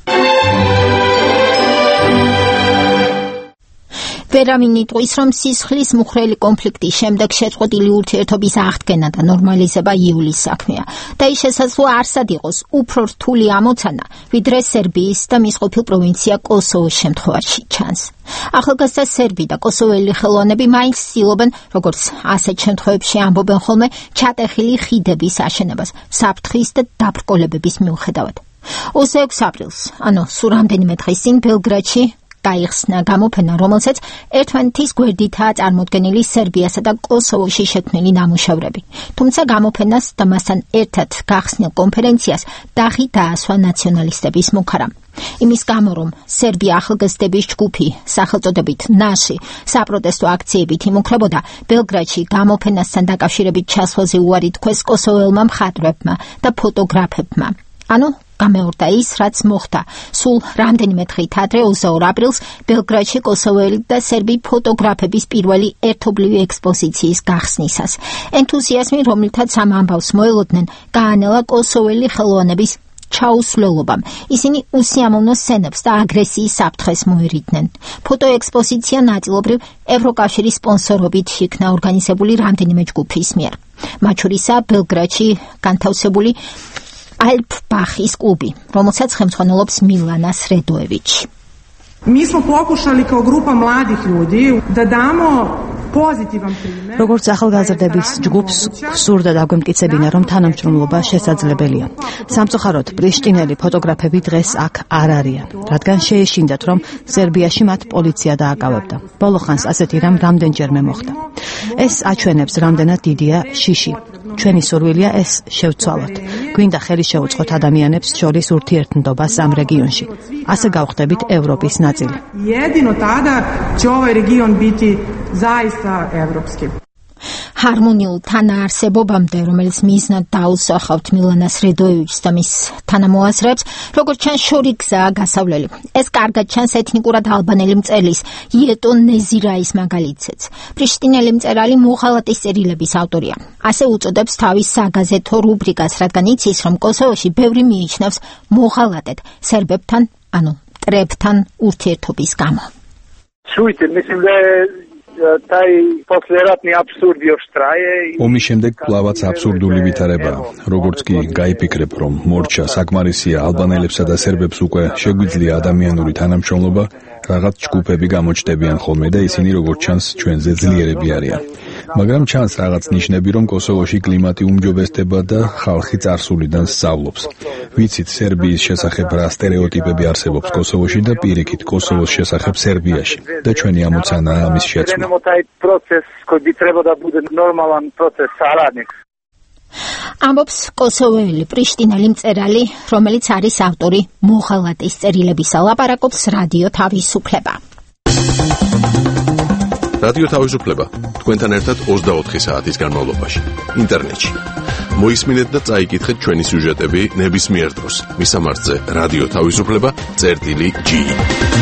ვერავინ იტყვის, რომ სისხლის მუხრელი კონფლიქტის შემდეგ შეწყვეტილი ურთიერთობის აღდგენა და ნორმალიზება იულის საქმეა და ის შესაძლოა არსად იყოს უფრო რთული ამოცანა, ვიდრე სერბიის და მის ყოფილ პროვინცია კოსოვოს შემთხვევაში ჩანს. ახალგაზრდა სერბი და კოსოველი ხელოვნები მაინც ცდილობენ, როგორც ასეთ შემთხვევებში ამბობენ ხოლმე, ჩატეხილი ხიდების აშენებას საფრთხის და დაბრკოლებების მიუხედავად. ოცდაექვსი აპრილს, ანუ სულ რამდენიმე დღის წინ ბელგრადში გაიხსნა გამოფენა, რომელსაც ერთმანეთის გვერდითაა წარმოდგენილი სერბიასა და კოსოვოში შექმნილი ნამუშევრები. თუმცა გამოფენას და მასთან ერთად გახსნილ კონფერენციას დახი დაასვა ნაციონალისტების მუქარამ. იმის გამო, რომ სერბია ახალგაზრდების ჯგუფი სახელწოდებით ნაში საპროტესტო აქციებით იმუქრებოდა, ბელგრადში გამოფენასთან დაკავშირებით ჩასვლაზე უარი თქვეს კოსოველმა მხატვრებმა და ფოტოგრაფებმა. ანუ გამეორდა ის, რაც მოხდა სულ რამდენიმე დღით ადრე, ოცდაორ აპრილს, ბელგრადში კოსოველი და სერბი ფოტოგრაფების პირველი ერთობლივი ექსპოზიციის გახსნისას. ენთუზიაზმი, რომლითაც ამ ამბავს მოელოდნენ, გაანელა კოსოველი ხელოვნების ჩაუსვლელობამ. ისინი უსიამოვნო სცენებს და აგრესიის საფრთხეს მოერიდნენ. ფოტოექსპოზიცია ნაწილობრივ ევროკავშირის სპონსორობით იქნა ორგანიზებული რამდენიმე ჯგუფის მიერ. მათ შორისაა ბელგრადში განთავსებული Alp-Bachის კლუბი, რომელსაც ხელმძღვანელობს Milana Sredojević. Mi smo pokušali kao grupa mladih ljudi da damo pozitivan primjer. როგორც ახალგაზრდების ჯგუფს სურდა დაგვემტკიცებინა, რომ თანამშრომლობა შესაძლებელია. სამწუხაროდ, პრიშტინელი ფოტოგრაფები დღეს აქ არ არიან, რადგან შეეშინდათ, რომ სერბიაში მათ პოლიცია დააკავებდა. ბოლო ხანს ასეთი რამ რამდენჯერმე მოხდა. ეს აჩვენებს, რამდენად დიდია შიში. ჩვენი სურვილია ეს შევცვალოთ. გვინდა ხელი შეუწყოთ ადამიანებს შორის ურთიერთნდობას ამ რეგიონში. ასე გავხდებით ევროპის ნაწილი. Jedino tada će ovaj region biti zaista evropski. Harmoniul თანაარსებობამდე, რომელიც მიზნად დაუსახავთ Milana Sredojević და მის თანამოაზრეებს, როგორც ჩანს შორი გზაა გასავლელი. ეს კარგად ჩანს ეთნიკურად ალბანელი მწერლის იეტონ ნეზირაის მაგალითზეც. პრიშტინელი მწერალი მოღალატის წერილების ავტორია. ასე უწოდებს თავის საგაზეთო რუბრიკას, რადგან იცის, რომ კოსოვოში ბევრი მიიჩნევს მოღალატედ სერბებთან, ანუ ტრებთან ურთიერთობის გამო. Čujte, mislim da je taj posleratni apsurd još traje. ომის შემდეგ კლავაც აბსურდული ვითარებაა. როგორც კი გაიფიქრებ, რომ მორჩა საკმარისია ალბანელებსა და სერბებს უკვე შეგვიძლია ადამიანური თანამშრომლობა, რაღაც ჯგუფები გამოჩნდებიან ხოლმე და ისინი როგორც ჩანს ჩვენზე ძლიერები არიან. მაგრამ ჩანს რაღაც ნიშნები, რომ კოსოვოში კლიმატი უმჯობესდება და ხალხი წარსულიდან სწავლობს. ვიცით სერბიის შესახებ რა სტერეოტიპები არსებობს კოსოვოში და პირიქით კოსოვოს შესახებ სერბიაში და ჩვენი ამოცანაა ამის შეცვლა. Taj proces koji bi trebao da bude normalan proces saradnik. ამბობს კოსოველი პრიშტინელი მწერალი, რომელიც არის ავტორი მოღალატის წერილებისა, ლაპარაკობს რადიო თავისუფლება. რადიო თავისუფლება თქვენთან ერთად ოცდაოთხი საათის განმავლობაში ინტერნეტში. მოისმინეთ და წაიკითხეთ ჩვენი სიუჟეტები ნებისმიერ დროს. მისამართზე რადიო თავისუფლება წერტილი ჯი ი.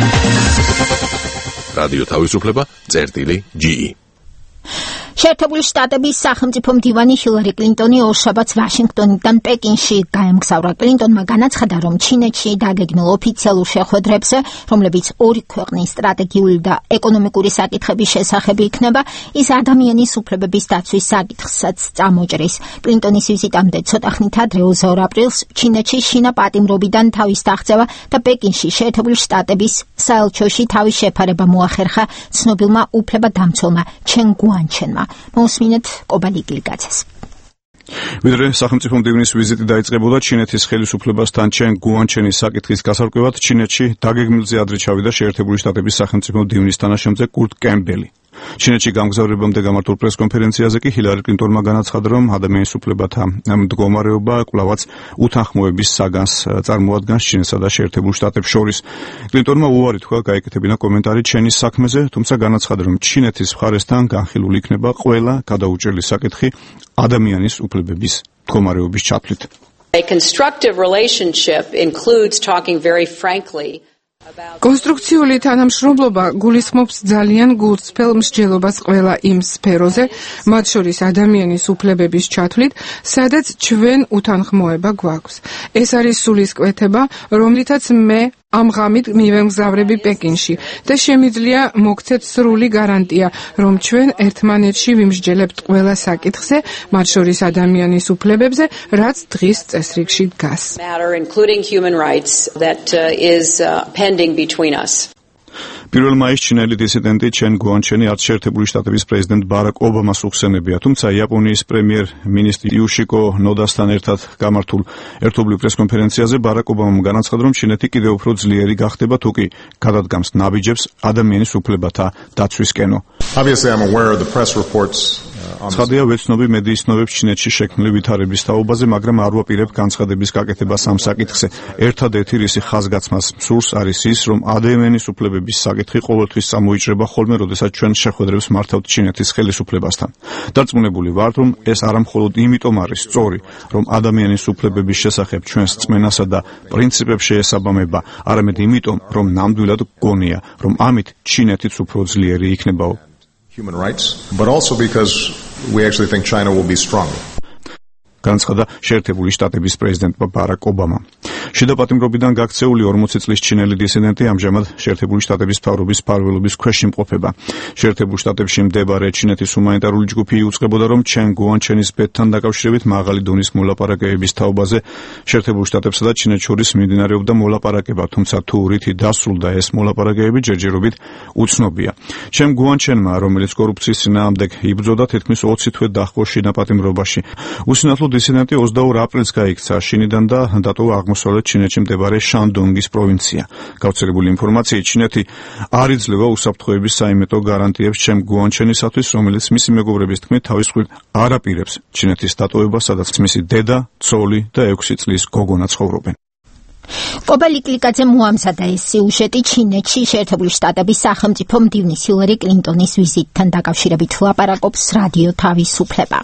რადიო თავისუფლება წერტილი ჯი ი. შეერთებული შტატების სახელმწიფო მდივანი ჰილარი კლინტონი ორშაბათს ვაშინგტონიდან პეკინში გაემგზავრა. კლინტონმა განაცხადა, რომ ჩინეთში დაგეგმილ ოფიციალურ შეხვედრებზე, რომლებიც ორი ქვეყნის სტრატეგიული და ეკონომიკური საკითხების შესახებ იქნება, ის ადამიანის უფლებების დაცვის საკითხსაც წამოჭრის. კლინტონის ვიზიტამდე ცოტა ხნით ადრე ოცდაორ აპრილს ჩინეთში შინა პატიმრობიდან თავის დაღწევა და პეკინში შეერთებული შტატების საელჩოში თავის შეფარება მოახერხა ცნობილმა უფლებადამცველმა ჩენ გუანჩენმა. მოусმინეთ კობალიკილიკაცეს. ვიდრე სახელმწიფო მდივნის ვიზიტი დაიწყებოდა ჩინეთის ხელისუფლებასთან ჩენ გუანჩენის საკითხის გასარკვევად, ჩინეთში დაგეგმილზე ადრე ჩავიდა შეერთებული შტატების სახელმწიფო მდივნის თანაშემწე კურტ კემბელი. ჩინეთში გამგზავრებამდე გამართულ პრესკონფერენციაზე კი ჰილარი კლინტონმა განაცხადა, რომ ადამიანის უფლებათა მდგომარეობა კვლავაც უთანხმოების საგანს წარმოადგენს ჩინეთსა და შეერთებულ შტატებს შორის. კლინტონმა უარი თქვა გაეკეთებინა კომენტარი ჩენის საქმეზე, თუმცა განაცხადა, რომ ჩინეთის მხარესთან განხილული იქნება ყველა გადაუჭრელი საკითხი ადამიანის უფლებების მდგომარეობის ჩათვლით. A constructive relationship includes talking very frankly. კონსტრუქციული თანამშრომლობა გულისხმობს ძალიან გულწრფელ მსჯელობას ყველა იმ სფეროზე, მათ შორის ადამიანის უფლებების ჩათვლით, სადაც ჩვენ უთანხმოება გვაქვს. ეს არის სულისკვეთება, რომლითაც მე ამ ღამით მივემგზავრები პეკინში და შემიძლია მოგცეთ სრული გარანტია, რომ ჩვენ ერთმანეთში ვიმსჯელებთ ყველა საკითხზე, მათ შორის ადამიანის უფლებებზე, რაც დღის წესრიგში დგას. პირველ მაისს ჩინელი დისიდენტი ჩენ გუანჩენი არც შეერთებული შტატების პრეზიდენტ ბარაკ ობამას უხსენებია, თუმცა იაპონიის პრემიერ-მინისტრი იუშიკო ნოდასთან ერთად გამართულ ერთობლივ პრესკონფერენციაზე ბარაკ ობამამ განაცხადა, რომ ჩინეთი კიდევ უფრო ძლიერი გახდება, თუ კი გადადგამს ნაბიჯებს ადამიანის უფლებათა დაცვისკენო. ცხადია, ვეცნობი მედიის ცნობებს ჩინეთში შექმნილი ვითარების თაობაზე, მაგრამ არ ვაპირებ განცხადების გაკეთებას ამ საკითხზე. ერთადერთი რისი ხაზგაცმას მსურს არის ის, რომ ადამიანის უფლებების საკითხი ყოველთვის წამოიჭრება ხოლმე, როდესაც ჩვენ შეხვედრებს მართავთ ჩინეთის ხელისუფლებასთან. დარწმუნებული ვართ, რომ ეს არა მხოლოდ იმიტომ არის სწორი, რომ ადამიანის უფლებების შესახებ ჩვენს რწმენასა და პრინციპებს შეესაბამება, არამედ იმიტომ, რომ ნამდვილად გგონია, რომ ამით ჩინეთიც უფრო ძლიერი იქნებაო. Human rights, but also because we actually think China will be strong. განაცხადა შეერთებული შტატების პრეზიდენტ ბარაკ ობამა. შიდა პატიმრობიდან გაქცეული ორმოცი წლის ჩინელი დისიდენტი ამჟამად შეერთებული შტატების მთავრობის მფარველობის ქვეშ იმყოფება. შეერთებულ შტატებში მდებარე ჩინეთის ჰუმანიტარული ჯგუფი იუწყებოდა, რომ ჩენ გუანჩენის ბედთან დაკავშირებით მაღალი დონის მოლაპარაკებების თაობაზე შეერთებულ შტატებსა და ჩინეთს შორის მიმდინარეობდა მოლაპარაკება, თუმცა თუ რითი დასრულდა ეს მოლაპარაკებები ჯერჯერობით უცნობია. ჩენ გუანჩენმა, რომელიც კორუფციის წინააღმდეგ იბრძოდა, თითქმის ოცი თვე დაჰყო შიდა პატიმრობაში. უსინათლო დისიდენტი ოცდაორ აპრილს გაიქცა შინიდან და დატოვა აღმოსავლეთ ჩინეთში მდებარე შანდონგის პროვინცია. გავრცელებული ინფორმაციით, ჩინეთი არ იძლევა უსაფრთხოების საიმედო გარანტიებს ჩემ გუანჩენისათვის, რომელიც მისი მეგობრების თქმით თავის მხრივ არ აპირებს ჩინეთის დატოვებას, სადაც მისი დედა, ცოლი და ექვსი წლის გოგონა ცხოვრობენ. კობა ლიკლიკაძე მოამზადა ეს სიუჟეტი ჩინეთში შეერთებული შტატების სახელმწიფო მდივნის ჰილარი კლინტონის ვიზიტთან დაკავშირებით ლაპარაკობს რადიო თავისუფლება.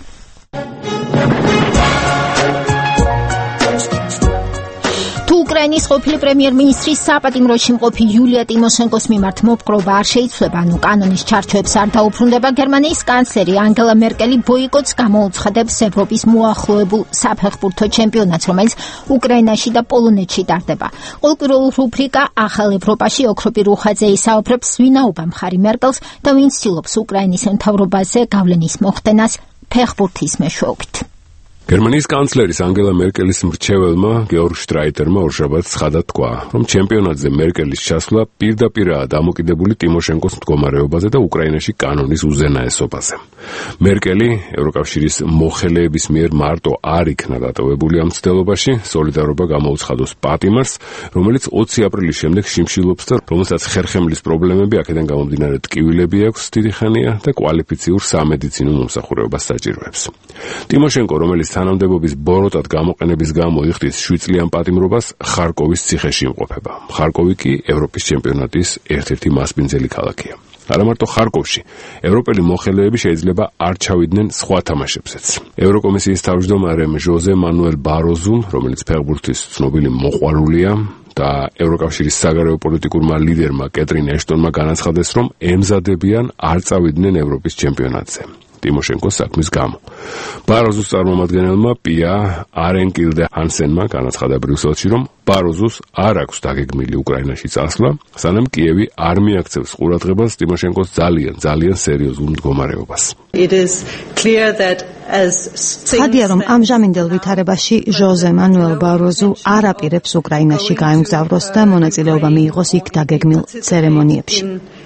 უკრაინის ყოფილი პრემიერ-მინისტრის საპატიმროში მყოფი იულია ტიმოშენკოს მიმართ მოპყრობა არ შეიცვლება, ანუ კანონის ჩარჩოებს არ დაუბრუნდება. გერმანიის კანცლერი ანგელა მერკელი ბოიკოტს გამოუცხადებს ევროპის მოახლოებულ საფეხბურთო ჩემპიონატს, რომელიც უკრაინაში და პოლონეთში ტარდება. ყოველკვირეულ რუბრიკა ახალ ევროპაში ოქროპი რუხაძე ისაუბრებს, ვინაობა მხარი მერკელს და ვინ ცდილობს უკრაინის მთავრობაზე გავლენის მოხდენას ფეხბურთის მეშვეობით. გერმანიის კანცლერის ანგელა მერკელის მრჩეველმა გეორგ შტრაიტერმა ორშაბათს ცხადად თქვა, რომ ჩემპიონატზე მერკელის ჩასვლა პირდაპირაა დამოკიდებული ტიმოშენკოს მდგომარეობაზე და უკრაინაში კანონის უზენაესობაზე. მერკელი ევროკავშირის მოხელეების მიერ მარტო არ იქნა დატოვებული ამ მცდელობაში, სოლიდარობა გამოუცხადოს პატიმარს, რომელიც ოცი აპრილის შემდეგ შიმშილობს და რომელსაც ხერხემლის პრობლემები, აქედან გამომდინარე ტკივილები აქვს დიდი ხანია და კვალიფიციურ სამედიცინო მომსახურებას საჭიროებს. ტიმოშენკო, რომელიც თანამდებობის ბოროტად გამოყენების გამო იხდის შვიდწლიან პატიმრობას, ხარკოვის ციხეში იმყოფება. ხარკოვი კი ევროპის ჩემპიონატის ერთ-ერთი მასპინძელი ქალაქია. არა მარტო ხარკოვში, ევროპელი მოხელეები შეიძლება არ ჩავიდნენ სხვა თამაშებზეც. ევროკომისიის თავმჯდომარე ჟოზე მანუელ ბაროზუმ, რომელიც ფეხბურთის ცნობილი მოყვარულია და ევროკავშირის საგარეო პოლიტიკურმა ლიდერმა კეტრინ ეშტონმა განაცხადეს, რომ ემზადებიან არ წავიდნენ ევროპის ჩემპიონატზე. ტიმოშენკოს საქმის გამო. ბაროზუს წარმომადგენელმა პია არენკილდე ჰანსენმა განაცხადა ბრიუსელში, რომ ბაროზუს არ აქვს დაგეგმილი უკრაინაში წასვლა, სანამ კიევი არ მიაქცევს ყურადღებას ტიმოშენკოს ძალიან, ძალიან სერიოზულ მდგომარეობას. ხადია, რომ ამჟამინდელ ვითარებაში ჟოზე მანუელ ბაროზუ არ აპირებს უკრაინაში გაემგზავროს და მონაწილეობა მიიღოს იქ დაგეგმილ ცერემონიებში.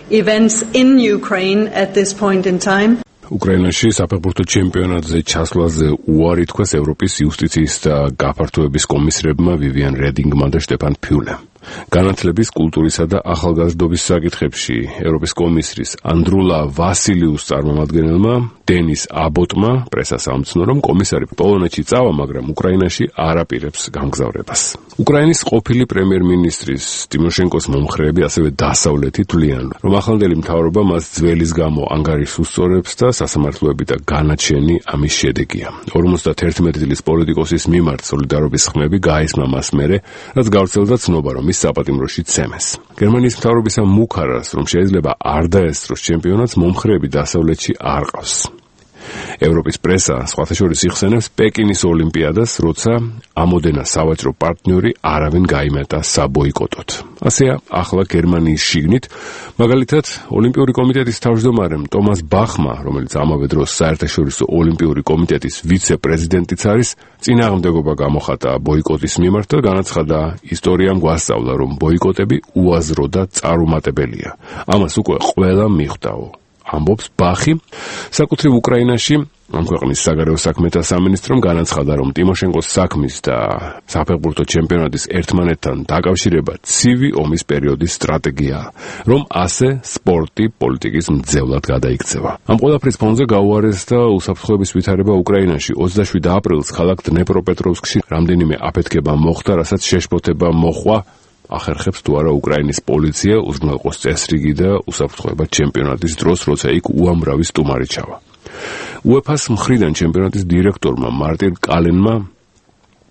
უკრაინაში საფეხბურთო ჩემპიონატზე ჩასვლაზე უარი თქვეს ევროპის იუსტიციის და გაფართოების კომისრებმა ვივიან რედინგმა და შტეფან ფიულემ. განათლების, კულტურისა და ახალგაზრდობის საკითხებში ევროპის კომისრის ანდრულა ვასილიუს წარმომადგენელმა დენის აბოტმა პრესას ამცნო, რომ კომისარი პოლონეთში წავა, მაგრამ უკრაინაში არ აპირებს გამგზავრებას. უკრაინის ყოფილი პრემიერ-მინისტრის ტიმოშენკოს მომხრეები ასევე დასავლეთი თვლიან, რომ ახლანდელი მთავრობა მას ძველის გამო ანგარიშს უსწორებს და სასამართლოები და განაჩენი ამის შედეგია. ორმოცდაერთი წლის პოლიტიკოსის მიმართ სოლიდარობის ხმები გაისმა მას მერე, რაც გავრცელდა ცნობა, რომ ის საპატიმროში ცემეს. გერმანიის მთავრობისა მუქარას, რომ შეიძლება არ დაესწროს ჩემპიონატს, მომხრეები დასავლეთში არ ყავს. ევროპის პრესა სხვათა შორის იხსენებს პეკინის ოლიმპიადას, როცა ამოდენა სავაჭრო პარტნიორი არავინ გაიმეტა საბოიკოტოდ. ასეა ახლა გერმანიის შიგნით, მაგალითად, ოლიმპიური კომიტეტის თავმჯდომარემ ტომას ბახმა, რომელიც ამავე დროს საერთაშორისო ოლიმპიური კომიტეტის ვიცე-პრეზიდენტიც არის, წინააღმდეგობა გამოხატა ბოიკოტის მიმართ და განაცხადა, ისტორიამ გვასწავლა, რომ ბოიკოტები უაზრო და წარუმატებელია. ამას უკვე ყველა მიხვდაო. ამბობს ბახი, საკუთრივ უკრაინაში ამ ქვეყნის საგარეო საქმეთა სამინისტრომ განაცხადა, რომ ტიმოშენკოს საქმის და საფეხბურთო ჩემპიონატის ერთმანეთთან დაკავშირება ცივი ომის პერიოდის სტრატეგიაა, რომ ასე სპორტი პოლიტიკის მძევლად გადაიქცევა. ამ ყველაფრის ფონზე გაუარესდა უსაფრთხოების ვითარება უკრაინაში. ოცდაშვიდ აპრილს ქალაქ დნეპროპეტროვსკში რამდენიმე აფეთქება მოხდა, რასაც შეშფოთება მოჰყვა ახერხებს თუ არა უკრაინის პოლიცია უზრუნველყოს წესრიგი და უსაფრთხოება ჩემპიონატის დროს, როცა იქ უამრავი სტუმარი ჩავა. უეფას მხრიდან ჩემპიონატის დირექტორმა მარტინ კალენმა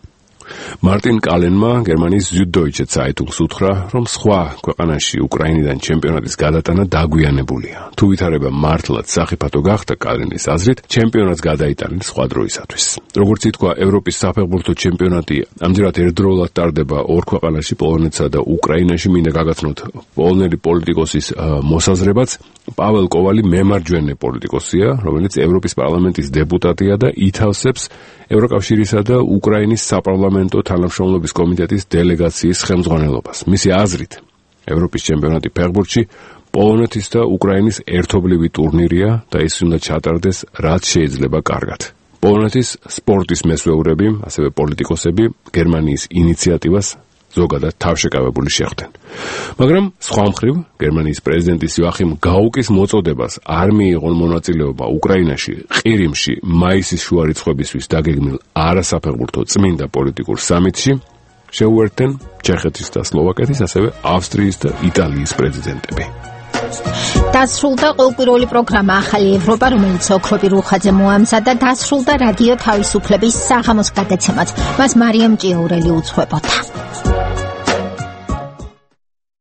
მარტინ კალენმა გერმანიის Süddeutsche Zeitung-ს უთხრა, რომ სხვა ქვეყანაში უკრაინიდან ჩემპიონატის გადატანა დაგვიანებულია. თუ ვითარება მართლაც საფეხბურთო გახდა კალენის აზრით, ჩემპიონატს გადაიტანენ სხვა დროისათვის. როგორც ითქვა, ევროპის საფეხბურთო ჩემპიონატი ამჯერად ერთდროულად ტარდება ორ ქვეყანაში, პოლონეთსა და უკრაინაში. მინდა გაგაცნოთ პოლონელი პოლიტიკოსის მოსაზრებაც. პაվել კოვალი მემარჯვენე პოლიტიკოსია, რომელიც ევროპის პარლამენტის დეპუტატია და ითავსებს ევროკავშირისა და უკრაინის საპარლამენტო თანამშრომლობის კომიტეტის დელეგაციის ხელმძღვანელობას. მისი აზრით, ევროპის ჩემპიონატი ფეხბურთში პოლონეთის და უკრაინის ერთობლივი ტურნირია და ის უნდა ჩატარდეს რაც შეიძლება კარგად. პოლონეთის სპორტის მესვეურები, ასევე პოლიტიკოსები გერმანიის ინიციატივას ზოგადად თავშეკავებული შეხვდნენ. მაგრამ სხვა მხრივ, გერმანიის პრეზიდენტის იოახიმ გაუკის მოწოდებას არ მიიღონ მონაწილეობა უკრაინაში, ყირიმში, მაისის შუა რიცხვებისთვის დაგეგმილ არასაფეხბურთო წმინდა პოლიტიკურ სამიტში, შეუერთდნენ ჩეხეთის და სლოვაკეთის, ასევე ავსტრიის და იტალიის პრეზიდენტები. დასრულდა ყოველკვირეული პროგრამა ახალი ევროპა, რომელიც ოქროპი რუხაძე მოამზადა, დასრულდა რადიო თავისუფლების საღამოს გადაცემაც. მას მარიამ ჭიაურელი უძღვებოდა.